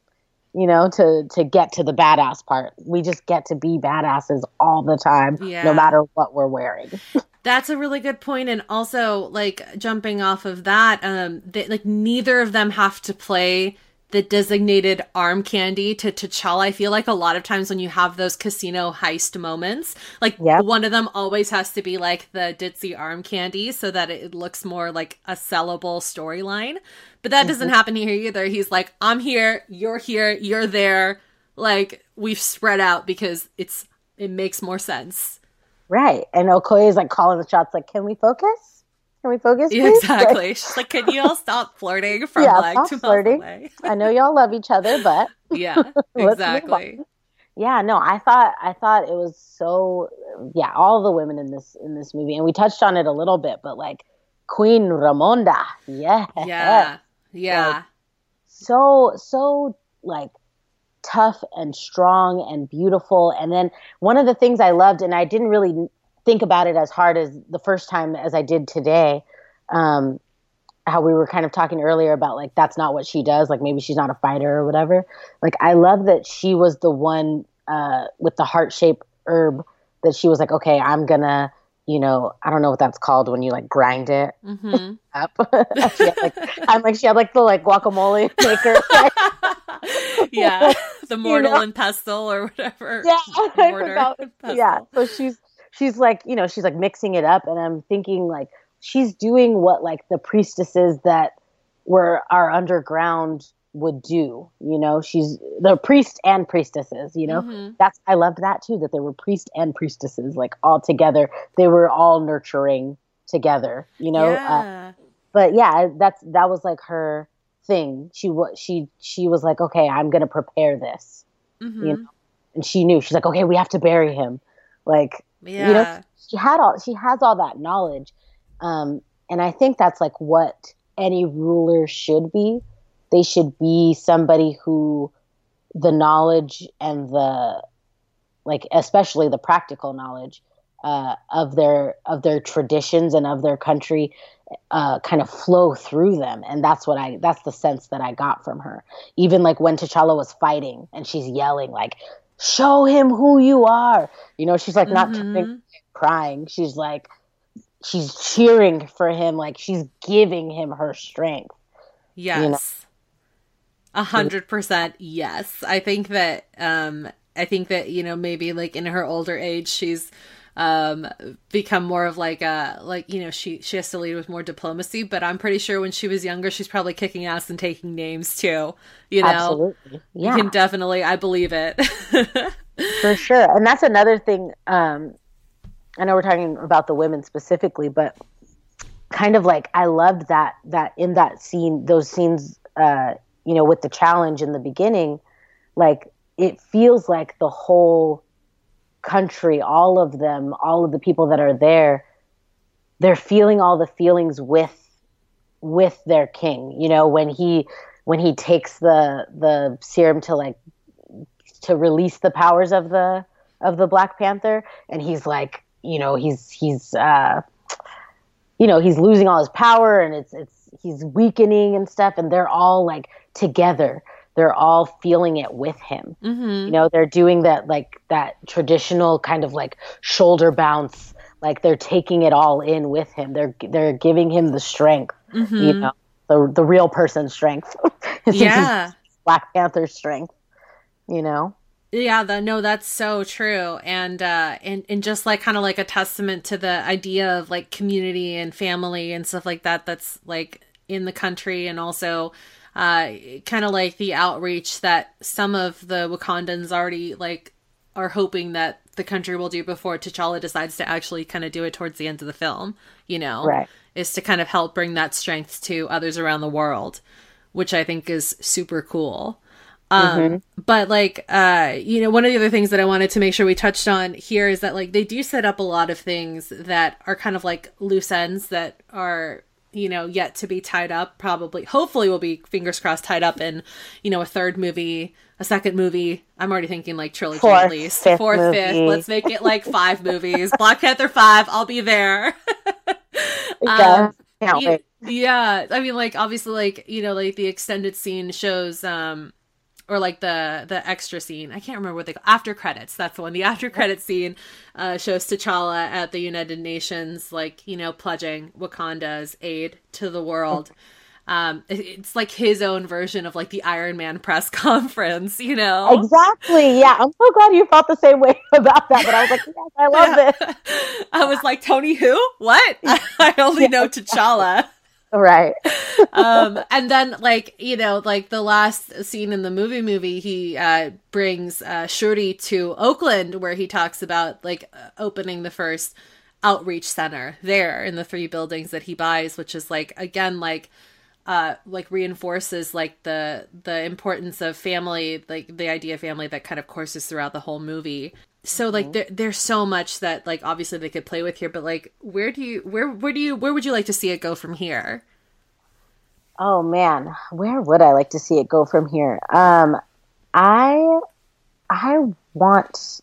you know, to, to get to the badass part. We just get to be badasses all the time, yeah. no matter what we're wearing. That's a really good point. And also, like, jumping off of that, um, they, like, neither of them have to play the designated arm candy to T'Challa. I feel like a lot of times when you have those casino heist moments, like, yep. one of them always has to be, like, the ditzy arm candy so that it looks more like a sellable storyline. But that doesn't mm-hmm. happen here either. He's like, I'm here, you're here, you're there. Like, we've spread out because it's it makes more sense. Right. And Okoye is, like, calling the shots, like, can we focus? Can we focus, please? Yeah, exactly. Like, she's like, can you all stop flirting from, yeah, like, two flirting. miles away? I know y'all love each other, but... Yeah, exactly. Yeah, no, I thought I thought it was so... Yeah, all the women in this in this movie, and we touched on it a little bit, but, like, Queen Ramonda, yeah. Yeah. Yeah. Like, so, so, like, tough and strong and beautiful. And then one of the things I loved, and I didn't really think about it as hard as the first time as I did today, um, how we were kind of talking earlier about, like, that's not what she does. Like, maybe she's not a fighter or whatever. Like, I love that she was the one uh, with the heart-shaped herb that she was like, okay, I'm going to, you know, I don't know what that's called when you, like, grind it mm-hmm. up. She had, like, I'm like, she had, like, the, like, guacamole maker. Like, yeah, the mortal you know? and pestle or whatever. Yeah, mortar and pestle. Yeah. So she's she's like, you know, she's like mixing it up, and I'm thinking, like, she's doing what, like, the priestesses that were are underground would do. You know, she's the priest and priestesses. You know, mm-hmm. that's I loved that too. That there were priest and priestesses, like, all together. They were all nurturing together. You know, yeah. uh, but yeah, that's that was like her thing. She was she she was like, okay, I'm gonna prepare this, Mm-hmm. you know. And she knew. She's like, okay, we have to bury him. Like, Yeah. you know, she had all she has all that knowledge, um, and I think that's like what any ruler should be. They should be somebody who the knowledge and the like, especially the practical knowledge uh, of their of their traditions and of their country, uh, kind of flow through them. And that's what I that's the sense that I got from her. Even like when T'Challa was fighting and she's yelling like, "Show him who you are." You know, she's like not Mm-hmm. turning, crying. She's like she's cheering for him, like she's giving him her strength. Yes. You know? A hundred percent yes. I think that um I think that, you know, maybe like in her older age she's um become more of like a like, you know, she she has to lead with more diplomacy, but I'm pretty sure when she was younger she's probably kicking ass and taking names too. You know? Absolutely. Yeah. You can definitely I believe it. For sure. And that's another thing, um I know we're talking about the women specifically, but kind of like I loved that that in that scene, those scenes uh you know, with the challenge in the beginning, like it feels like the whole country, all of them, all of the people that are there, they're feeling all the feelings with with their king. You know, when he when he takes the the serum to like to release the powers of the of the Black Panther, and he's like, you know, he's he's uh you know, he's losing all his power and it's it's he's weakening and stuff, and they're all like together. They're all feeling it with him. Mm-hmm. You know, they're doing that like that traditional kind of like shoulder bounce, like they're taking it all in with him. They're they're giving him the strength, Mm-hmm. you know, the the real person's strength. Yeah. Black Panther's strength, you know. Yeah, that no, that's so true. And uh and, and just like kind of like a testament to the idea of like community and family and stuff like that that's like in the country, and also uh kind of like the outreach that some of the Wakandans already like are hoping that the country will do before T'Challa decides to actually kind of do it towards the end of the film, you know, Right. is to kind of help bring that strength to others around the world, which I think is super cool. Um, Mm-hmm. but like, uh, you know, one of the other things that I wanted to make sure we touched on here is that like, they do set up a lot of things that are kind of like loose ends that are, you know, yet to be tied up, probably, hopefully will be, fingers crossed, tied up in, you know, a third movie, a second movie. I'm already thinking like trilogy Fourth, at least. fifth Fourth, movie. fifth. Let's make it like five movies. Black Panther five. I'll be there. Yeah. Um, Can't yeah, wait. yeah. I mean, like, obviously, like, you know, like the extended scene shows, um, or like the the extra scene. I can't remember what they call after credits. That's the one. The after credits scene uh, shows T'Challa at the United Nations, like, you know, pledging Wakanda's aid to the world. Um, it- it's like his own version of like the Iron Man press conference, you know? Exactly. Yeah. I'm so glad you felt the same way about that. But I was like, yes, I love Yeah. this. I was like, Tony who? What? I only know T'Challa. Right. um and then like, you know, like the last scene in the movie movie he uh brings uh Shuri to Oakland, where he talks about like uh, opening the first outreach center there in the three buildings that he buys, which is like, again, like uh like reinforces like the the importance of family, like the idea of family that kind of courses throughout the whole movie. So like there, there's so much that like obviously they could play with here, but like where do you where where do you where would you like to see it go from here? Oh man, where would I like to see it go from here? Um, I I want.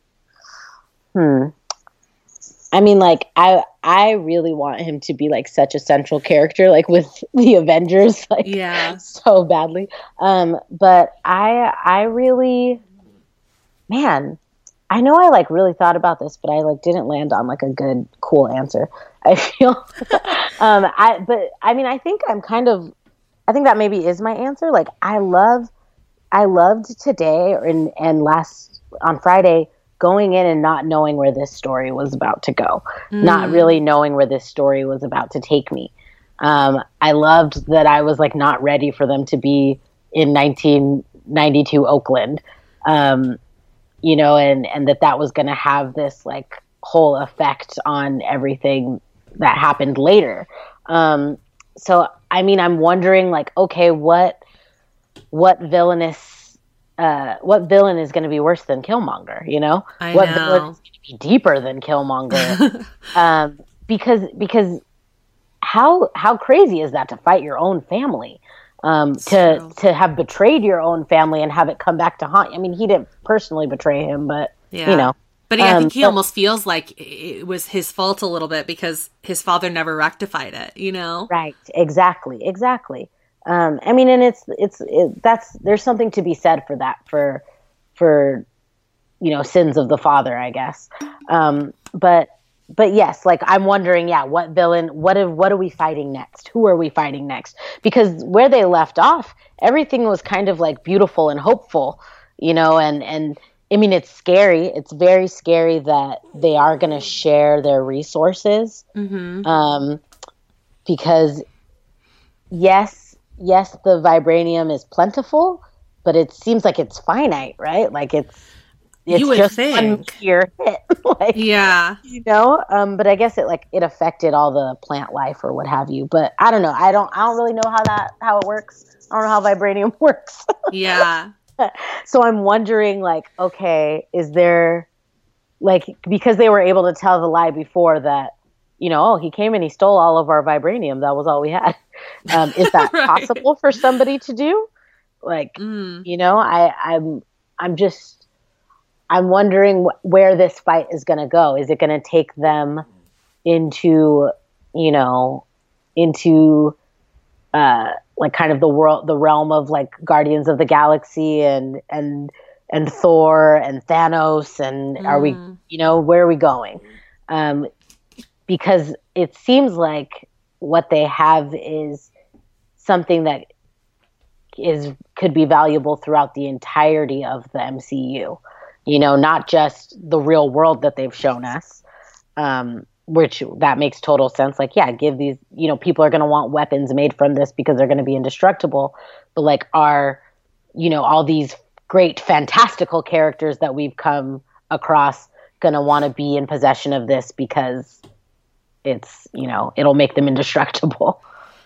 Hmm. I mean, like I I really want him to be like such a central character, like with the Avengers, like Yeah. so badly. Um, but I I really, man. I know I like really thought about this, but I like didn't land on like a good, cool answer. I feel, um, I, but I mean, I think I'm kind of, I think that maybe is my answer. Like I love, I loved today and, and last on Friday going in and not knowing where this story was about to go, Mm. not really knowing where this story was about to take me. Um, I loved that I was like not ready for them to be in nineteen ninety-two Oakland. Um, you know, and, and that that was going to have this like whole effect on everything that happened later. Um, so I mean, I'm wondering, like, okay, what what villainous uh, what villain is going to be worse than Killmonger? You know, I what know. villain is going to be deeper than Killmonger? um, because because how how crazy is that to fight your own family? Um, to True. to have betrayed your own family and have it come back to haunt you. I mean, he didn't personally betray him, but Yeah. you know. But he, I Um, think he but- almost feels like it was his fault a little bit because his father never rectified it, you know? Right. Exactly. Exactly. Um, I mean, and it's it's it, that's there's something to be said for that for for you know sins of the father, I guess. Um, but but yes, like I'm wondering, yeah, what villain? What if, what are we fighting next? Who are we fighting next? Because where they left off, everything was kind of like beautiful and hopeful, you know, and and I mean, it's scary. It's very scary that they are going to share their resources, Mm-hmm. um, because yes, yes, the vibranium is plentiful, but it seems like it's finite, right? Like it's it's You would just think. one pure hit, like Yeah. you know. Um, but I guess it like it affected all the plant life or what have you. But I don't know. I don't. I don't really know how that how it works. I don't know how vibranium works. Yeah. So I'm wondering, like, okay, is there, like, because they were able to tell the lie before that, you know, oh, he came and he stole all of our vibranium. That was all we had. Um, is that Right. possible for somebody to do? Like, Mm. you know, I, I'm, I'm just, I'm wondering wh- where this fight is going to go. Is it going to take them into, you know, into, uh, like kind of the world, the realm of like Guardians of the Galaxy and and and Thor and Thanos, and are we, Mm. you know, where are we going? Um, because it seems like what they have is something that is could be valuable throughout the entirety of the M C U. You know, not just the real world that they've shown us. Um, which that makes total sense. Like, yeah, give these, you know, people are going to want weapons made from this because they're going to be indestructible. But like, are, you know, all these great fantastical characters that we've come across going to want to be in possession of this because it's, you know, it'll make them indestructible.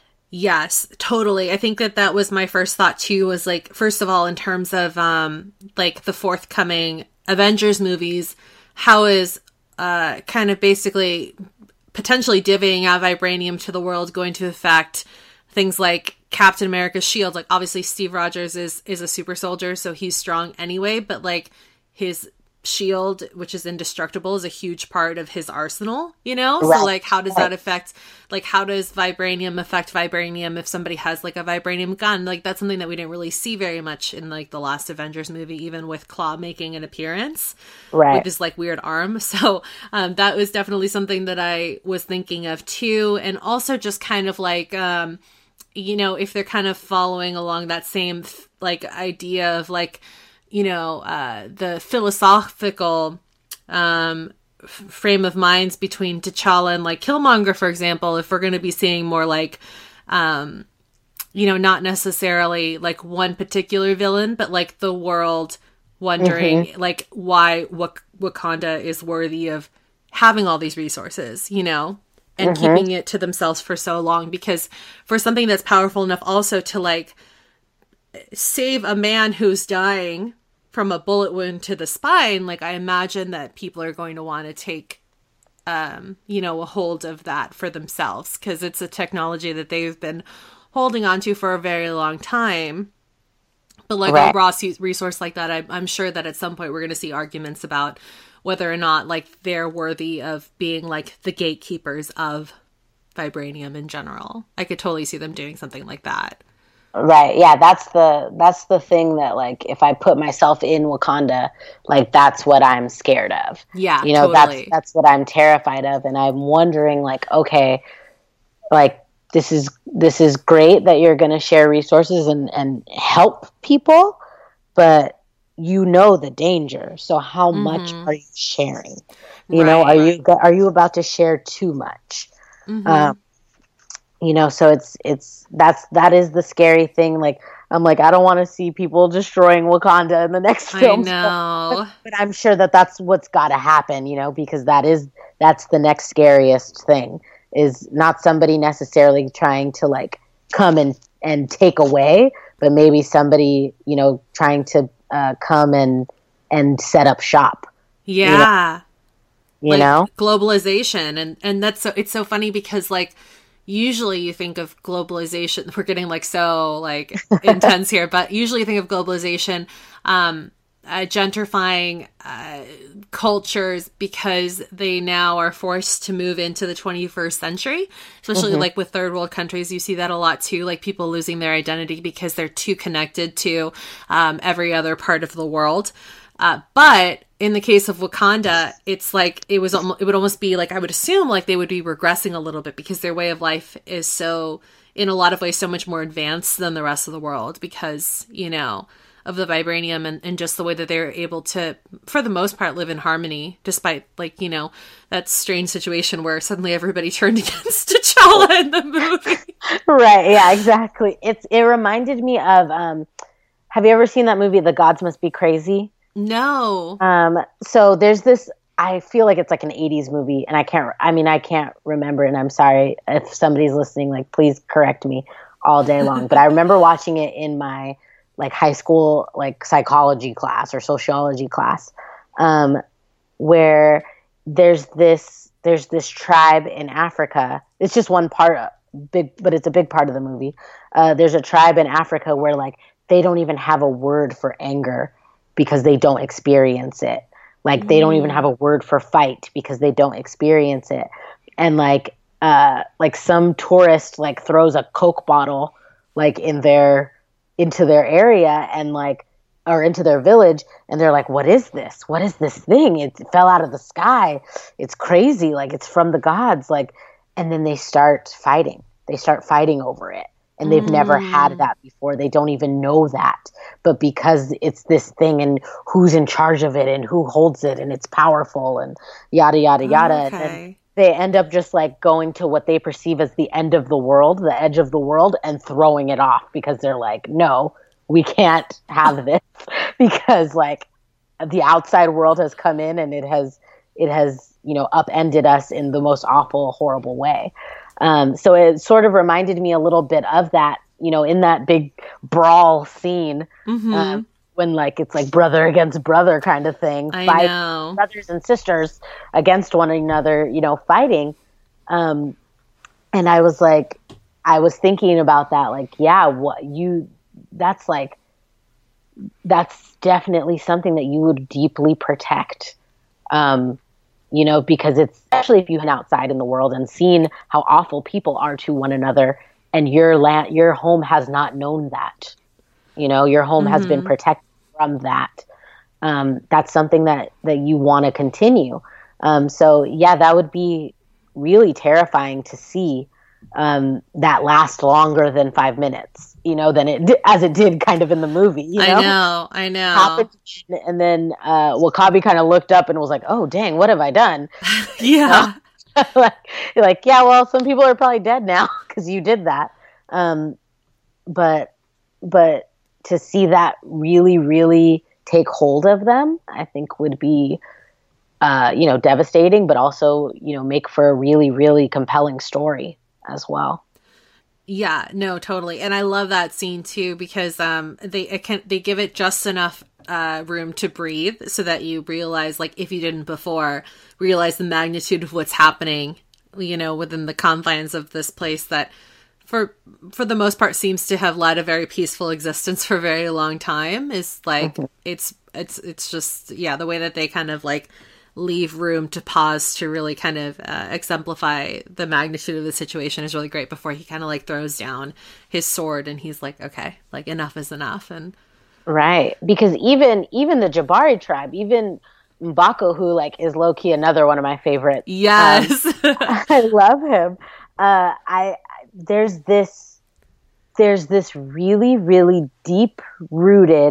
Yes, totally. I think that that was my first thought too, was like, first of all, in terms of um like the forthcoming Avengers movies, how is uh kind of basically potentially divvying out vibranium to the world going to affect things like Captain America's shield? Like, obviously Steve Rogers is is a super soldier, so he's strong anyway, but like his shield, which is indestructible, is a huge part of his arsenal, you know? Right. So like, how does that affect, like, how does vibranium affect vibranium if somebody has like a vibranium gun? Like, that's something that we didn't really see very much in like the last Avengers movie, even with Claw making an appearance Right. with his like weird arm. So um, that was definitely something that I was thinking of too. And also just kind of like, um, you know, if they're kind of following along that same like idea of like, you know, uh, the philosophical um, f- frame of minds between T'Challa and like Killmonger, for example, if we're going to be seeing more like, um, you know, not necessarily like one particular villain, but like the world wondering Mm-hmm. like why Wak- Wakanda is worthy of having all these resources, you know, and Mm-hmm. keeping it to themselves for so long. Because for something that's powerful enough also to like save a man who's dying from a bullet wound to the spine, like I imagine that people are going to want to take um you know a hold of that for themselves, because it's a technology that they've been holding on to for a very long time. But like Right. a raw su- resource like that, I, I'm sure that at some point we're going to see arguments about whether or not like they're worthy of being like the gatekeepers of vibranium in general. I could totally see them doing something like that. Right. Yeah, that's the that's the thing that like if I put myself in Wakanda, like that's what I'm scared of. Yeah, You know, totally. that's that's what I'm terrified of, and I'm wondering like, okay, like this is this is great that you're going to share resources and and help people, but you know the danger. So how much Mhm. are you sharing? You know, are Right. you go- are you about to share too much? Mhm. Um, you know, so it's it's that's that is the scary thing. Like I'm like I don't want to see people destroying Wakanda in the next I film, know. but I'm sure that that's what's got to happen. You know, because that is that's the next scariest thing is not somebody necessarily trying to like come and, and take away, but maybe somebody, you know, trying to uh, come and and set up shop. Yeah. You know? You like know? globalization. And, and that's so, it's so funny because like, usually you think of globalization, we're getting like so like intense here, but usually you think of globalization, um, uh, gentrifying uh, cultures because they now are forced to move into the twenty-first century, especially mm-hmm. like with third world countries. You see that a lot too, like people losing their identity because they're too connected to um, every other part of the world. Uh, but in the case of Wakanda, it's like it was. It would almost be like I would assume like they would be regressing a little bit because their way of life is so, in a lot of ways, so much more advanced than the rest of the world because you know of the vibranium and, and just the way that they're able to, for the most part, live in harmony despite like you know that strange situation where suddenly everybody turned against T'Challa in the movie. Right? Yeah, exactly. It's it reminded me of. Um, have you ever seen that movie, The Gods Must Be Crazy? No. Um, so there's this, I feel like it's like an eighties movie and I can't, I mean, I can't remember and I'm sorry if somebody's listening, like, please correct me all day long. But I remember watching it in my like high school, like psychology class or sociology class, um, where there's this, there's this tribe in Africa. It's just one part of big, but it's a big part of the movie. Uh, there's a tribe in Africa where like, they don't even have a word for anger because they don't experience it. Like they don't even have a word for fight because they don't experience it. And like, uh, like some tourist like throws a Coke bottle like in their, into their area and like, or into their village. And they're like, what is this? What is this thing? It fell out of the sky. It's crazy. Like it's from the gods. Like, and then they start fighting. They start fighting over it. And they've mm. never had that before. They don't even know that. But because it's this thing and who's in charge of it and who holds it and it's powerful and yada, yada, yada. Okay. And they end up just like going to what they perceive as the end of the world, the edge of the world, and throwing it off because they're like, no, we can't have this because like the outside world has come in and it has, it has, you know, upended us in the most awful, horrible way. Um, so it sort of reminded me a little bit of that, you know, in that big brawl scene, mm-hmm. um, when like it's like brother against brother kind of thing, I five know. brothers and sisters against one another, you know, fighting. Um, and I was like, I was thinking about that, like, yeah, what you, that's like, that's definitely something that you would deeply protect. Um, You know, because it's especially if you've been outside in the world and seen how awful people are to one another, and your land, your home has not known that. You know, your home mm-hmm. has been protected from that. Um, that's something that that you want to continue. Um, so yeah, that would be really terrifying to see um, that last longer than five minutes. You know, than it as it did kind of in the movie. You know? I know, I know. Happened, and then uh, W'Kabi kind of looked up and was like, "Oh, dang, what have I done?" Yeah, like, you're like, yeah, well, some people are probably dead now because you did that. Um, but, but to see that really, really take hold of them, I think would be, uh, you know, devastating, but also, you know, make for a really, really compelling story as well. Yeah, no, totally. And I love that scene too, because um, they it can, they give it just enough uh, room to breathe so that you realize, like, if you didn't before, realize the magnitude of what's happening, you know, within the confines of this place that for for the most part seems to have led a very peaceful existence for a very long time. Is like, mm-hmm. it's, it's, it's just, yeah, the way that they kind of like leave room to pause to really kind of uh, exemplify the magnitude of the situation is really great before he kind of like throws down his sword and he's like, okay, like enough is enough. And right. Because even, even the Jabari tribe, even M'Baku, who like is low key another one of my favorites. Yes. Um, I love him. Uh, I, there's this, there's this really, really deep rooted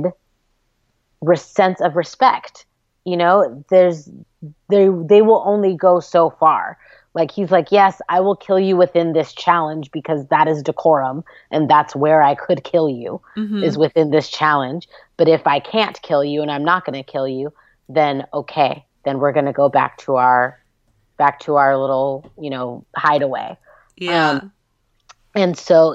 res- sense of respect. You know, there's, they, they will only go so far. Like, he's like, yes, I will kill you within this challenge because that is decorum. And that's where I could kill you, mm-hmm. is within this challenge. But if I can't kill you and I'm not going to kill you, then okay, then we're going to go back to our, back to our little, you know, hideaway. Yeah. Um, and so,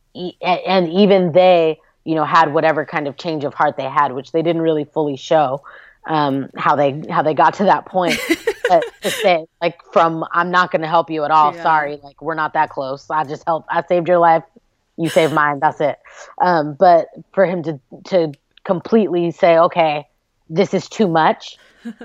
and even they, you know, had whatever kind of change of heart they had, which they didn't really fully show, um, how they, how they got to that point. But to say, like, from, I'm not going to help you at all. Yeah. Sorry. Like, we're not that close. I just helped. I saved your life. You saved mine. That's it. Um, but for him to, to completely say, okay, this is too much.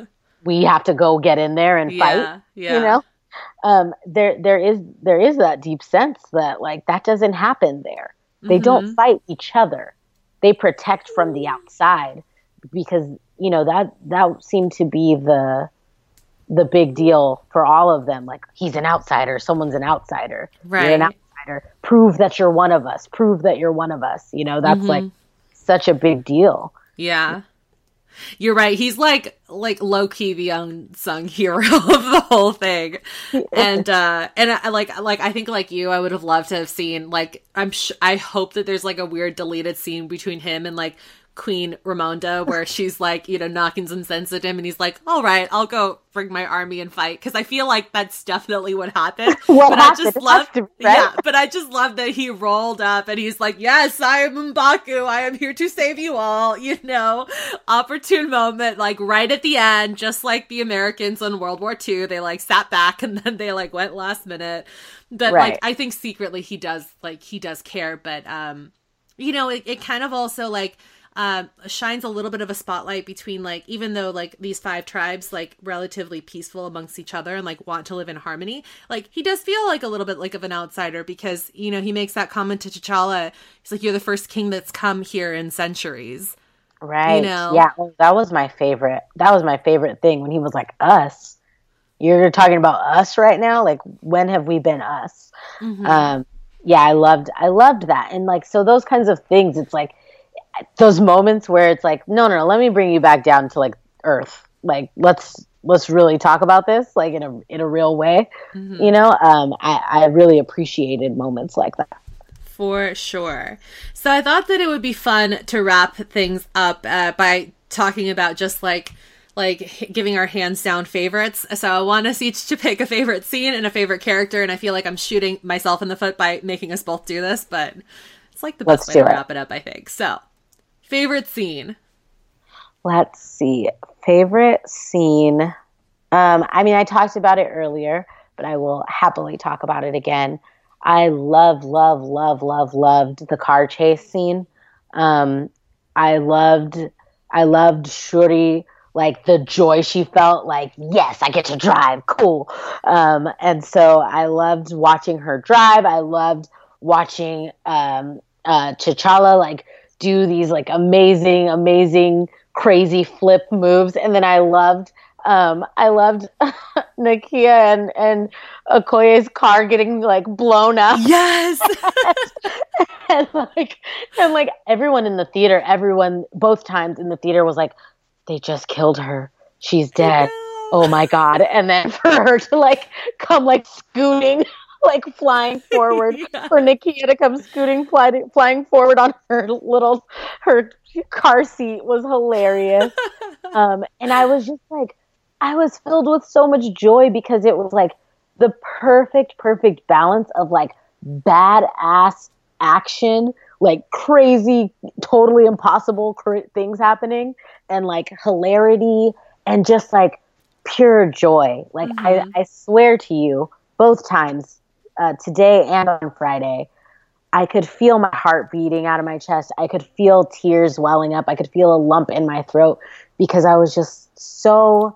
We have to go get in there and yeah, fight, yeah. you know? Um, there, there is, there is that deep sense that, like, that doesn't happen there. They mm-hmm. don't fight each other. They protect from the outside because, you know, that, that seemed to be the, the big deal for all of them. Like, he's an outsider. Someone's an outsider. Right. You're an outsider. Prove that you're one of us. Prove that you're one of us. You know, that's mm-hmm. like such a big deal. Yeah. You're right. He's like like low key the unsung hero of the whole thing, and uh, and I, like like I think like you, I would have loved to have seen like I'm sh- I hope that there's like a weird deleted scene between him and like Queen Ramonda where she's like, you know, knocking some sense at him and he's like, all right, I'll go bring my army and fight. Cause I feel like that's definitely what happened. what but happened? I just love, right? yeah, but I just love that he rolled up and he's like, yes, I am M'Baku. I am here to save you all, you know, opportune moment, like right at the end, just like the Americans in World War Two, they like sat back and then they like went last minute. But right. like, I think secretly he does, like, he does care, but, um, you know, it, it kind of also like, Um, shines a little bit of a spotlight between like, even though like these five tribes like relatively peaceful amongst each other and like want to live in harmony, like he does feel like a little bit like of an outsider because, you know, he makes that comment to T'Challa. He's like, you're the first king that's come here in centuries. Right. You know? Yeah. Well, that was my favorite. That was my favorite thing when he was like, us. You're talking about us right now? Like, when have we been us? Mm-hmm. Um, yeah, I loved, I loved that. And like, so those kinds of things, it's like, those moments where it's like, no, no, no, let me bring you back down to like earth. Like, let's, let's really talk about this, like in a, in a real way, mm-hmm. you know? Um, I, I really appreciated moments like that. For sure. So I thought that it would be fun to wrap things up uh, by talking about just like, like giving our hands down favorites. So I want us each to pick a favorite scene and a favorite character. And I feel like I'm shooting myself in the foot by making us both do this, but it's like the best Let's way to it. wrap it up, I think. So favorite scene. Let's see. Favorite scene. Um, I mean, I talked about it earlier, but I will happily talk about it again. I love, love, love, love, loved the car chase scene. Um, I loved, I loved Shuri, like the joy she felt, like, yes, I get to drive. Cool. Um, and so I loved watching her drive. I loved watching um, uh, T'Challa, like, do these like amazing, amazing, crazy flip moves. And then I loved, um, I loved Nakia and, and Okoye's car getting like blown up. Yes. and, and like, and like everyone in the theater, everyone, both times in the theater was like, they just killed her. She's dead. Oh my God. And then for her to like come like scooting like flying forward, yeah. for Nakia to come scooting, fly, flying forward on her little, her car seat was hilarious. um, and I was just like, I was filled with so much joy because it was like the perfect, perfect balance of like badass action, like crazy, totally impossible cr- things happening, and like hilarity and just like pure joy. Like mm-hmm. I, I swear to you, both times, Uh, today and on Friday, I could feel my heart beating out of my chest. I could feel tears welling up. I could feel a lump in my throat because I was just so,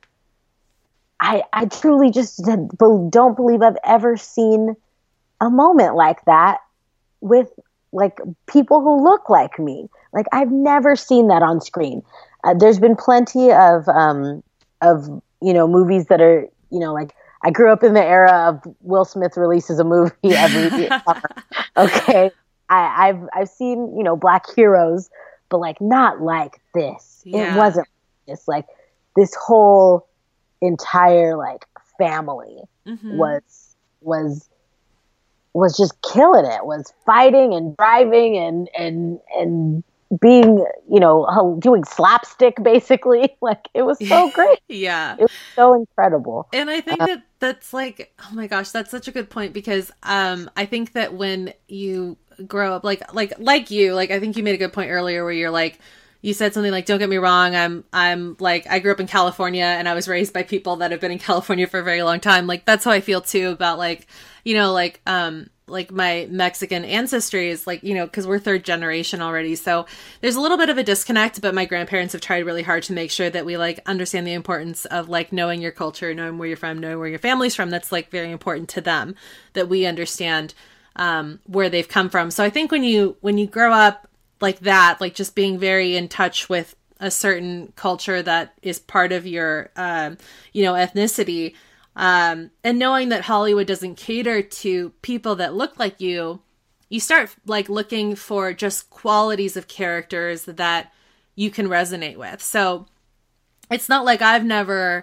I, I truly just don't believe I've ever seen a moment like that with like people who look like me. Like I've never seen that on screen. Uh, there's been plenty of, um, of, you know, movies that are, you know, like, I grew up in the era of Will Smith releases a movie every summer. Okay. I, I've, I've seen, you know, black heroes, but like not like this. Yeah. It wasn't just like this whole entire like family mm-hmm. was, was, was just killing it, was fighting and driving and, and, and being, you know, doing slapstick basically. Like it was so great. Yeah. It was so incredible. And I think uh, that That's like, oh my gosh, that's such a good point, because um, I think that when you grow up, like, like, like you, like, I think you made a good point earlier where you're like, you said something like, don't get me wrong, I'm, I'm like, I grew up in California and I was raised by people that have been in California for a very long time. Like, that's how I feel too about like, you know, like, um, like my Mexican ancestry is like, you know, because we're third generation already. So there's a little bit of a disconnect, but my grandparents have tried really hard to make sure that we like understand the importance of like knowing your culture, knowing where you're from, knowing where your family's from. That's like very important to them, that we understand um, where they've come from. So I think when you, when you grow up like that, like just being very in touch with a certain culture that is part of your, um, you know, ethnicity, Um, and knowing that Hollywood doesn't cater to people that look like you, you start like looking for just qualities of characters that you can resonate with. So it's not like I've never,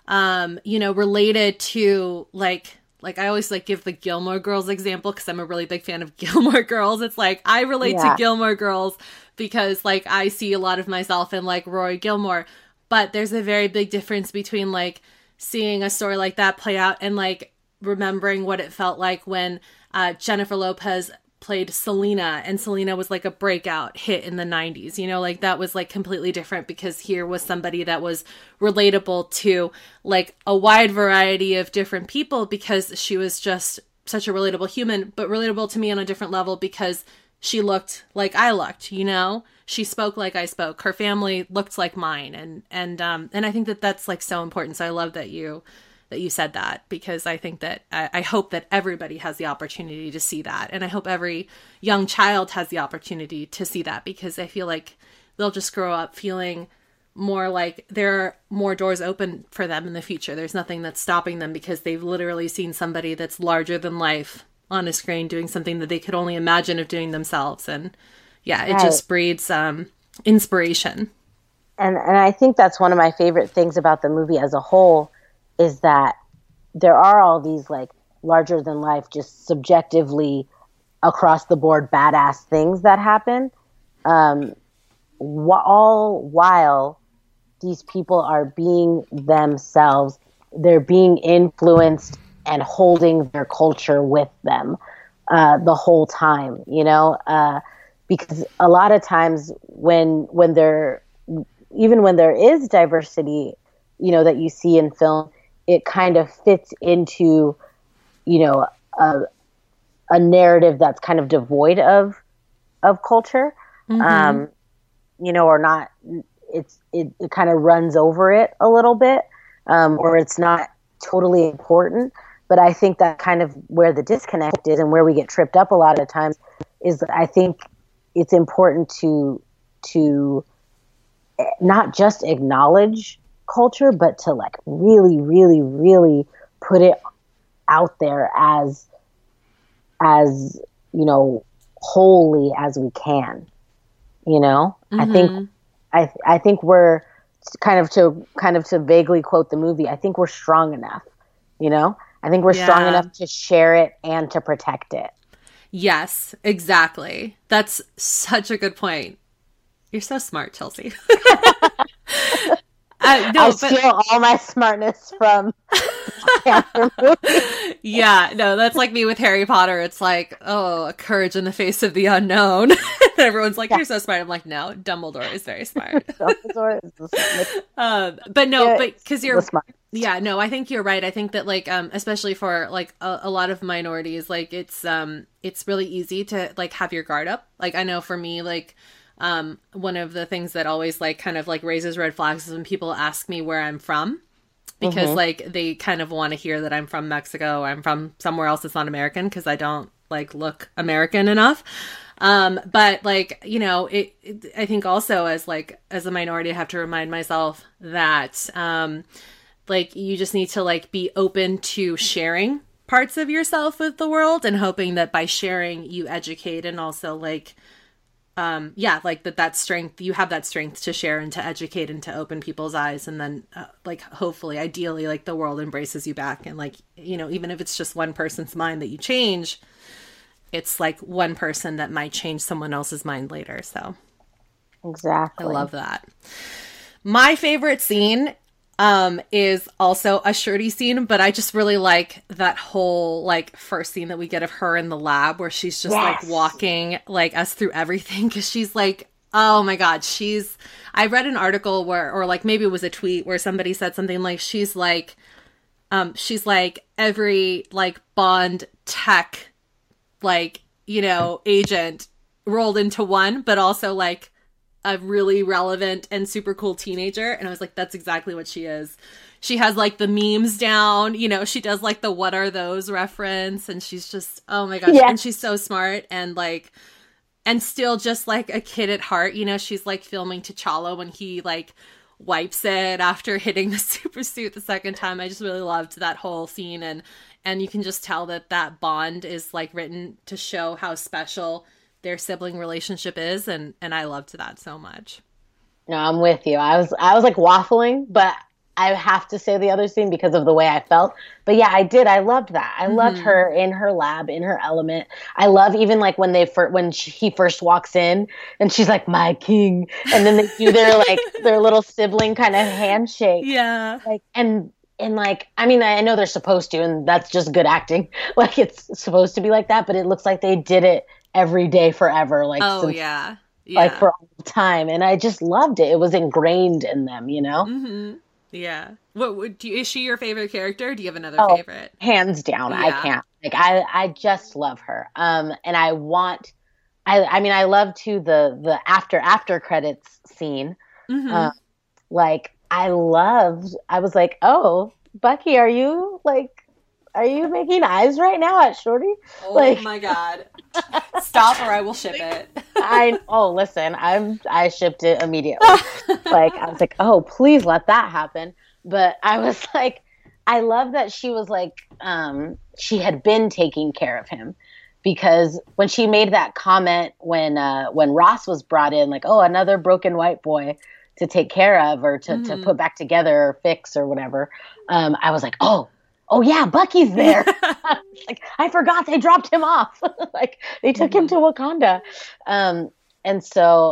um, you know, related to like, like I always like give the Gilmore Girls example because I'm a really big fan of Gilmore Girls. It's like, I relate Yeah. to Gilmore Girls because like I see a lot of myself in like Roy Gilmore, but there's a very big difference between like seeing a story like that play out and like remembering what it felt like when uh, Jennifer Lopez played Selena, and Selena was like a breakout hit in the nineties, you know, like that was like completely different because here was somebody that was relatable to like a wide variety of different people because she was just such a relatable human, but relatable to me on a different level because she looked like I looked, you know, she spoke like I spoke, her family looked like mine. And, and, um, and I think that that's like so important. So I love that you, that you said that, because I think that, I, I hope that everybody has the opportunity to see that. And I hope every young child has the opportunity to see that, because I feel like they'll just grow up feeling more like there are more doors open for them in the future. There's nothing that's stopping them because they've literally seen somebody that's larger than life on a screen doing something that they could only imagine of doing themselves. And yeah, it Right. just breeds um, inspiration. And and I think that's one of my favorite things about the movie as a whole is that there are all these like larger than life, just subjectively across the board badass things that happen, um, wh- all while these people are being themselves. They're being influenced and holding their culture with them uh, the whole time, you know, uh, because a lot of times when when there, even when there is diversity, you know, that you see in film, it kind of fits into, you know, a, a narrative that's kind of devoid of of culture, Mm-hmm. um, you know, or not. It's it, it kind of runs over it a little bit, um, or it's not totally important. But I think that kind of where the disconnect is and where we get tripped up a lot of times is that I think it's important to to not just acknowledge culture, but to like really, really, really put it out there as as you know, wholly as we can. You know, Mm-hmm. I think I I think we're kind of to kind of to vaguely quote the movie. I think we're strong enough. You know. I think we're Yeah. strong enough to share it and to protect it. Yes, exactly. That's such a good point. You're so smart, Chelsea. uh, no, I but steal all my smartness from the Panther movie. yeah, no, that's like me with Harry Potter. It's like, oh, courage in the face of the unknown. Everyone's like, you're so smart. I'm like, no, Dumbledore is very smart. Dumbledore is the, um, but no, Yeah, but because you're, the smart. yeah, no, I think you're right. I think that like, um, especially for like a, a lot of minorities, like it's, um, it's really easy to like have your guard up. Like I know for me, like, um, one of the things that always like kind of like raises red flags is when people ask me where I'm from. Because Mhm. like they kind of want to hear that I'm from Mexico, I'm from somewhere else that's not American, because I don't like look American enough. Um, but like, you know, it, it, I think also as like, as a minority, I have to remind myself that, um, like you just need to like be open to sharing parts of yourself with the world and hoping that by sharing you educate and also like, um, yeah, like that, that strength, you have that strength to share and to educate and to open people's eyes. And then uh, like, hopefully, ideally, like the world embraces you back. And like, you know, even if it's just one person's mind that you change, it's like one person that might change someone else's mind later. So Exactly. I love that. My favorite scene um, is also a Shuri scene, but I just really like that whole like first scene that we get of her in the lab where she's just Yes. like walking like us through everything because she's like, oh my God, she's, I read an article where, or like maybe it was a tweet where somebody said something like, she's like, um, she's like every like Bond tech, like, you know, agent rolled into one, but also like a really relevant and super cool teenager. And I was like, that's exactly what she is. She has like the memes down, you know, she does like the what are those reference, and she's just, oh my gosh. Yeah. And she's so smart and like, and still just like a kid at heart, you know, she's like filming T'Challa when he like wipes it after hitting the super suit the second time. I just really loved that whole scene. And, and you can just tell that that bond is like written to show how special their sibling relationship is, and and I loved that so much. No, I'm with you. I was I was like waffling, but I have to say the other scene because of the way I felt. But yeah, I did. I loved that. I mm-hmm. loved her in her lab, in her element. I love even like when they fir- when she, he first walks in and she's like, "My king," and then they do their like their little sibling kind of handshake. Yeah. Like and and like I mean I know they're supposed to, and that's just good acting. Like it's supposed to be like that, but it looks like they did it every day forever, like oh since, yeah. yeah like for all the time, and I just loved it. It was ingrained in them, you know. Mm-hmm. Yeah. What would you? Is she your favorite character? Or do you have another oh, favorite? Hands down, yeah. I can't. Like I, I just love her. Um, and I want. I, I mean, I love too the the after after credits scene. Mm-hmm. Uh, like I loved. I was like, oh, Bucky, are you like? Are you making eyes right now at Shorty? Oh like, my God. Stop or I will ship it. I oh listen, I'm I shipped it immediately. Like I was like, oh please let that happen. But I was like, I love that she was like, um, she had been taking care of him, because when she made that comment when uh, when Ross was brought in, like, oh, another broken white boy to take care of or to, mm-hmm. to put back together or fix or whatever, um, I was like, oh. Oh yeah, Bucky's there. Like I forgot they dropped him off. Like they took mm-hmm. him to Wakanda. Um, and so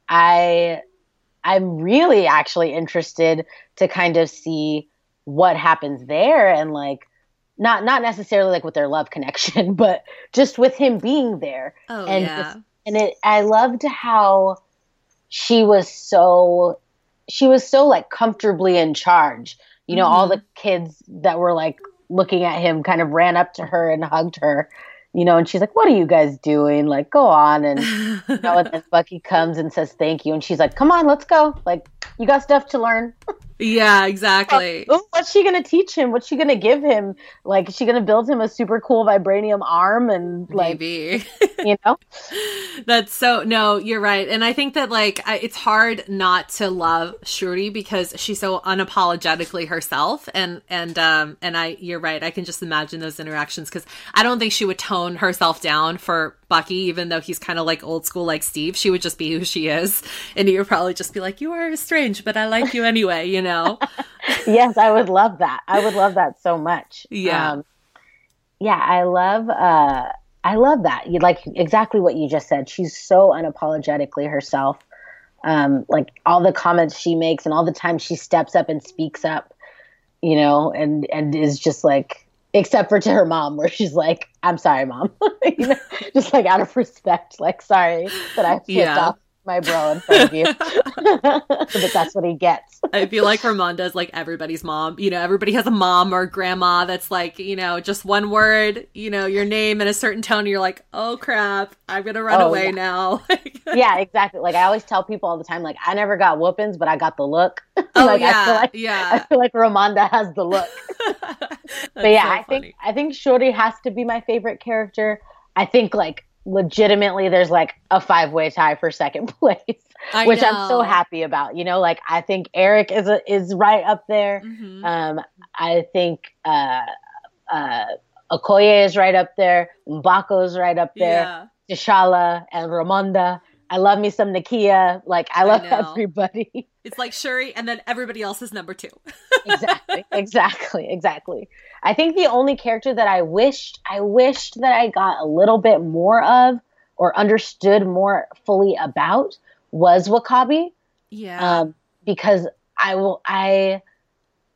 I I'm really actually interested to kind of see what happens there, and like not not necessarily like with their love connection, but just with him being there. Oh and yeah. Just, and it I loved how she was so she was so like comfortably in charge. You know, mm-hmm. all the kids that were like looking at him kind of ran up to her and hugged her, you know, and she's like, what are you guys doing? Like, go on. And, you know, and then Bucky comes and says, thank you. And she's like, come on, let's go. Like, you got stuff to learn. Yeah, exactly. Ooh, what's she going to teach him? What's she going to give him? Like, is she going to build him a super cool vibranium arm? And like, maybe, you know, that's so, no, you're right. And I think that like, I, it's hard not to love Shuri because she's so unapologetically herself. And, and, um, and I, you're right. I can just imagine those interactions, because I don't think she would tone herself down for Bucky, even though he's kind of like old school, like Steve. She would just be who she is. And he would probably just be like, you are strange, but I like you anyway, you know? Yes, I would love that. I would love that so much. Yeah. Um, yeah, I love, uh, I love that. You like exactly what you just said. She's so unapologetically herself. Um, like all the comments she makes and all the time she steps up and speaks up, you know, and, and is just like, except for to her mom, where she's like, I'm sorry, mom. You know, just like out of respect, like, sorry that I flipped yeah. off my bro in front of you. But that's what he gets. I feel like Ramonda is like everybody's mom. You know, everybody has a mom or grandma that's like, you know, just one word, you know, your name in a certain tone. And you're like, oh crap, I'm going to run oh, away yeah. now. Yeah, exactly. Like I always tell people all the time, like, I never got whoopings, but I got the look. Oh like, yeah. I feel like, yeah. I feel like Ramonda has the look. But yeah, so I funny. think, I think Shuri has to be my favorite character. I think like legitimately there's like a five way tie for second place, I which know. I'm so happy about. You know, like I think Eric is a, is right up there. Mm-hmm. Um, I think uh, uh, Okoye is right up there. Mbako is right up there. Yeah. T'Challa and Ramonda. I love me some Nakia. Like I love I know. everybody. It's like Shuri, and then everybody else is number two. Exactly, exactly, exactly. I think the only character that I wished, I wished that I got a little bit more of or understood more fully about was W'Kabi. Yeah. Um, because I will, I,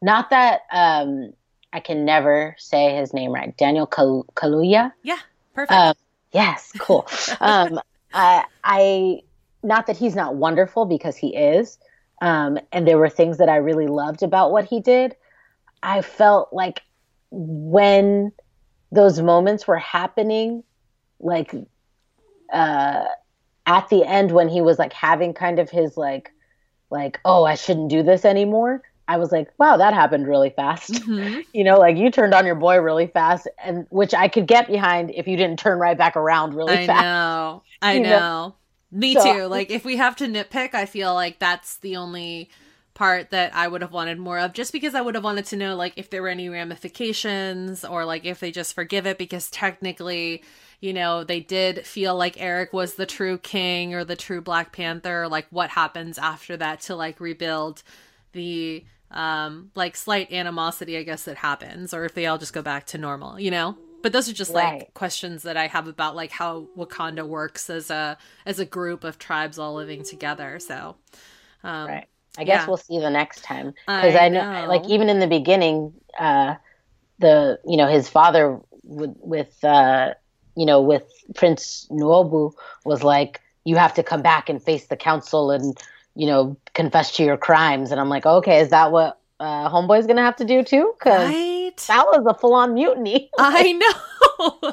not that um, I can never say his name right. Daniel Kal- Kaluuya. Yeah, perfect. Um, yes, cool. um, I, I, not that he's not wonderful, because he is. Um, and there were things that I really loved about what he did. I felt like when those moments were happening, like uh, at the end when he was like having kind of his like, like, oh, I shouldn't do this anymore. I was like, wow, that happened really fast. Mm-hmm. You know, like you turned on your boy really fast, and which I could get behind if you didn't turn right back around really I fast. Know. I know. know. Me so, too. Like if we have to nitpick, I feel like that's the only part that I would have wanted more of, just because I would have wanted to know like if there were any ramifications, or like if they just forgive it because technically, you know, they did feel like Eric was the true king or the true Black Panther. Like what happens after that to like rebuild the um like slight animosity, I guess, that happens, or if they all just go back to normal, you know? But those are just right. like questions that I have about like how Wakanda works as a as a group of tribes all living together. So um right. I guess yeah. we'll see the next time, because I, I know, know, like even in the beginning, uh, the you know his father with with uh, you know with Prince Nuobu was like, you have to come back and face the council and you know confess to your crimes, and I'm like, okay, is that what uh, Homeboy's gonna have to do too? Because right? that was a full on mutiny. I know.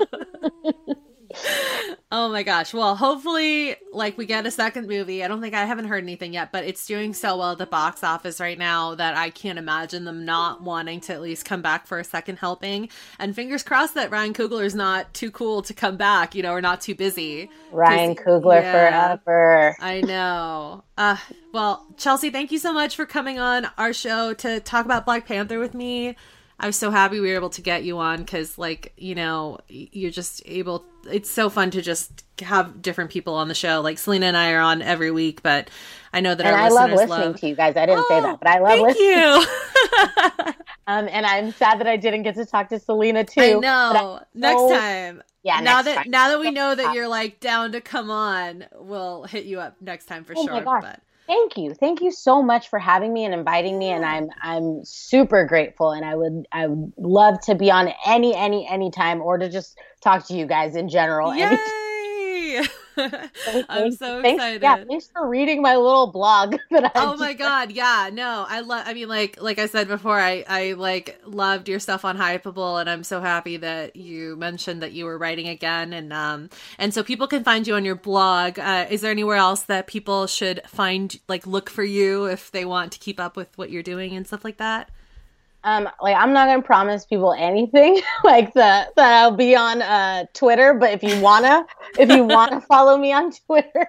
Oh my gosh. Well, hopefully like we get a second movie. I don't think I haven't heard anything yet, but it's doing so well at the box office right now that I can't imagine them not wanting to at least come back for a second helping. And fingers crossed that Ryan Coogler is not too cool to come back, you know, or not too busy. Ryan Coogler yeah, forever. I know. Uh, well, Chelsea, thank you so much for coming on our show to talk about Black Panther with me. I was so happy we were able to get you on because, like, you know, you're just able... It's so fun to just have different people on the show. Like, Selena and I are on every week, but I know that and our I listeners love listening love... to you guys. I didn't oh, say that, but I love thank listening. you. um, and I'm sad that I didn't get to talk to Selena, too. I know. So... Next time. Yeah, now next that time. Now that we know that you're, like, down to come on, we'll hit you up next time for oh sure. My gosh. But... Thank you. Thank you so much for having me and inviting me. And I'm I'm super grateful. And I would I would love to be on any, any, any time, or to just talk to you guys in general. Yay! I'm so thanks, excited. Yeah, thanks for reading my little blog. That I oh my god, yeah, no, I love. I mean, like like I said before, I I like loved your stuff on Hypeable, and I'm so happy that you mentioned that you were writing again, and um and so people can find you on your blog. Uh, is there anywhere else that people should find, like, look for you if they want to keep up with what you're doing and stuff like that? Um, like I'm not gonna promise people anything like that that I'll be on uh, Twitter, but if you wanna, if you wanna follow me on Twitter,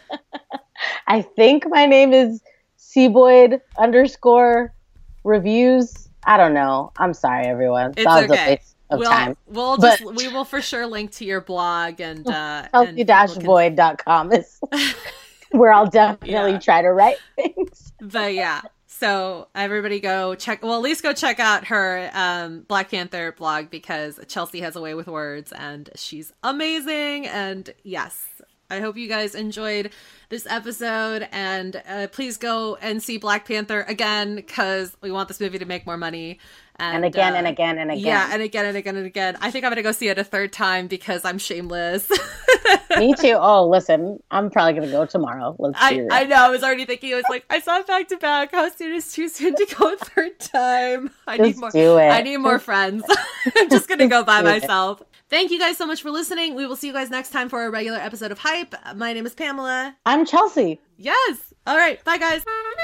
I think my name is Seaboyd underscore reviews. I don't know. I'm sorry, everyone. It's that was okay. a waste of we'll, time. We'll but, just we will for sure link to your blog and uh, Chelsea dash boyd dot com is where I'll definitely yeah. try to write things. But yeah. So everybody go check, well, at least go check out her um, Black Panther blog, because Chelsea has a way with words and she's amazing. And yes, I hope you guys enjoyed this episode, and uh, please go and see Black Panther again, because we want this movie to make more money. And, and again uh, and again and again. Yeah, and again and again and again. I think I'm going to go see it a third time because I'm shameless. Me too. Oh, listen, I'm probably going to go tomorrow. Let's I, do I know. I was already thinking, I was like, I saw it back to back. How soon is too soon to go a third time? I just need more. Do it. I need more friends. I'm just going to go by myself. Thank you guys so much for listening. We will see you guys next time for a regular episode of Hype. My name is Pamela. I'm Chelsea. Yes. All right. Bye, guys.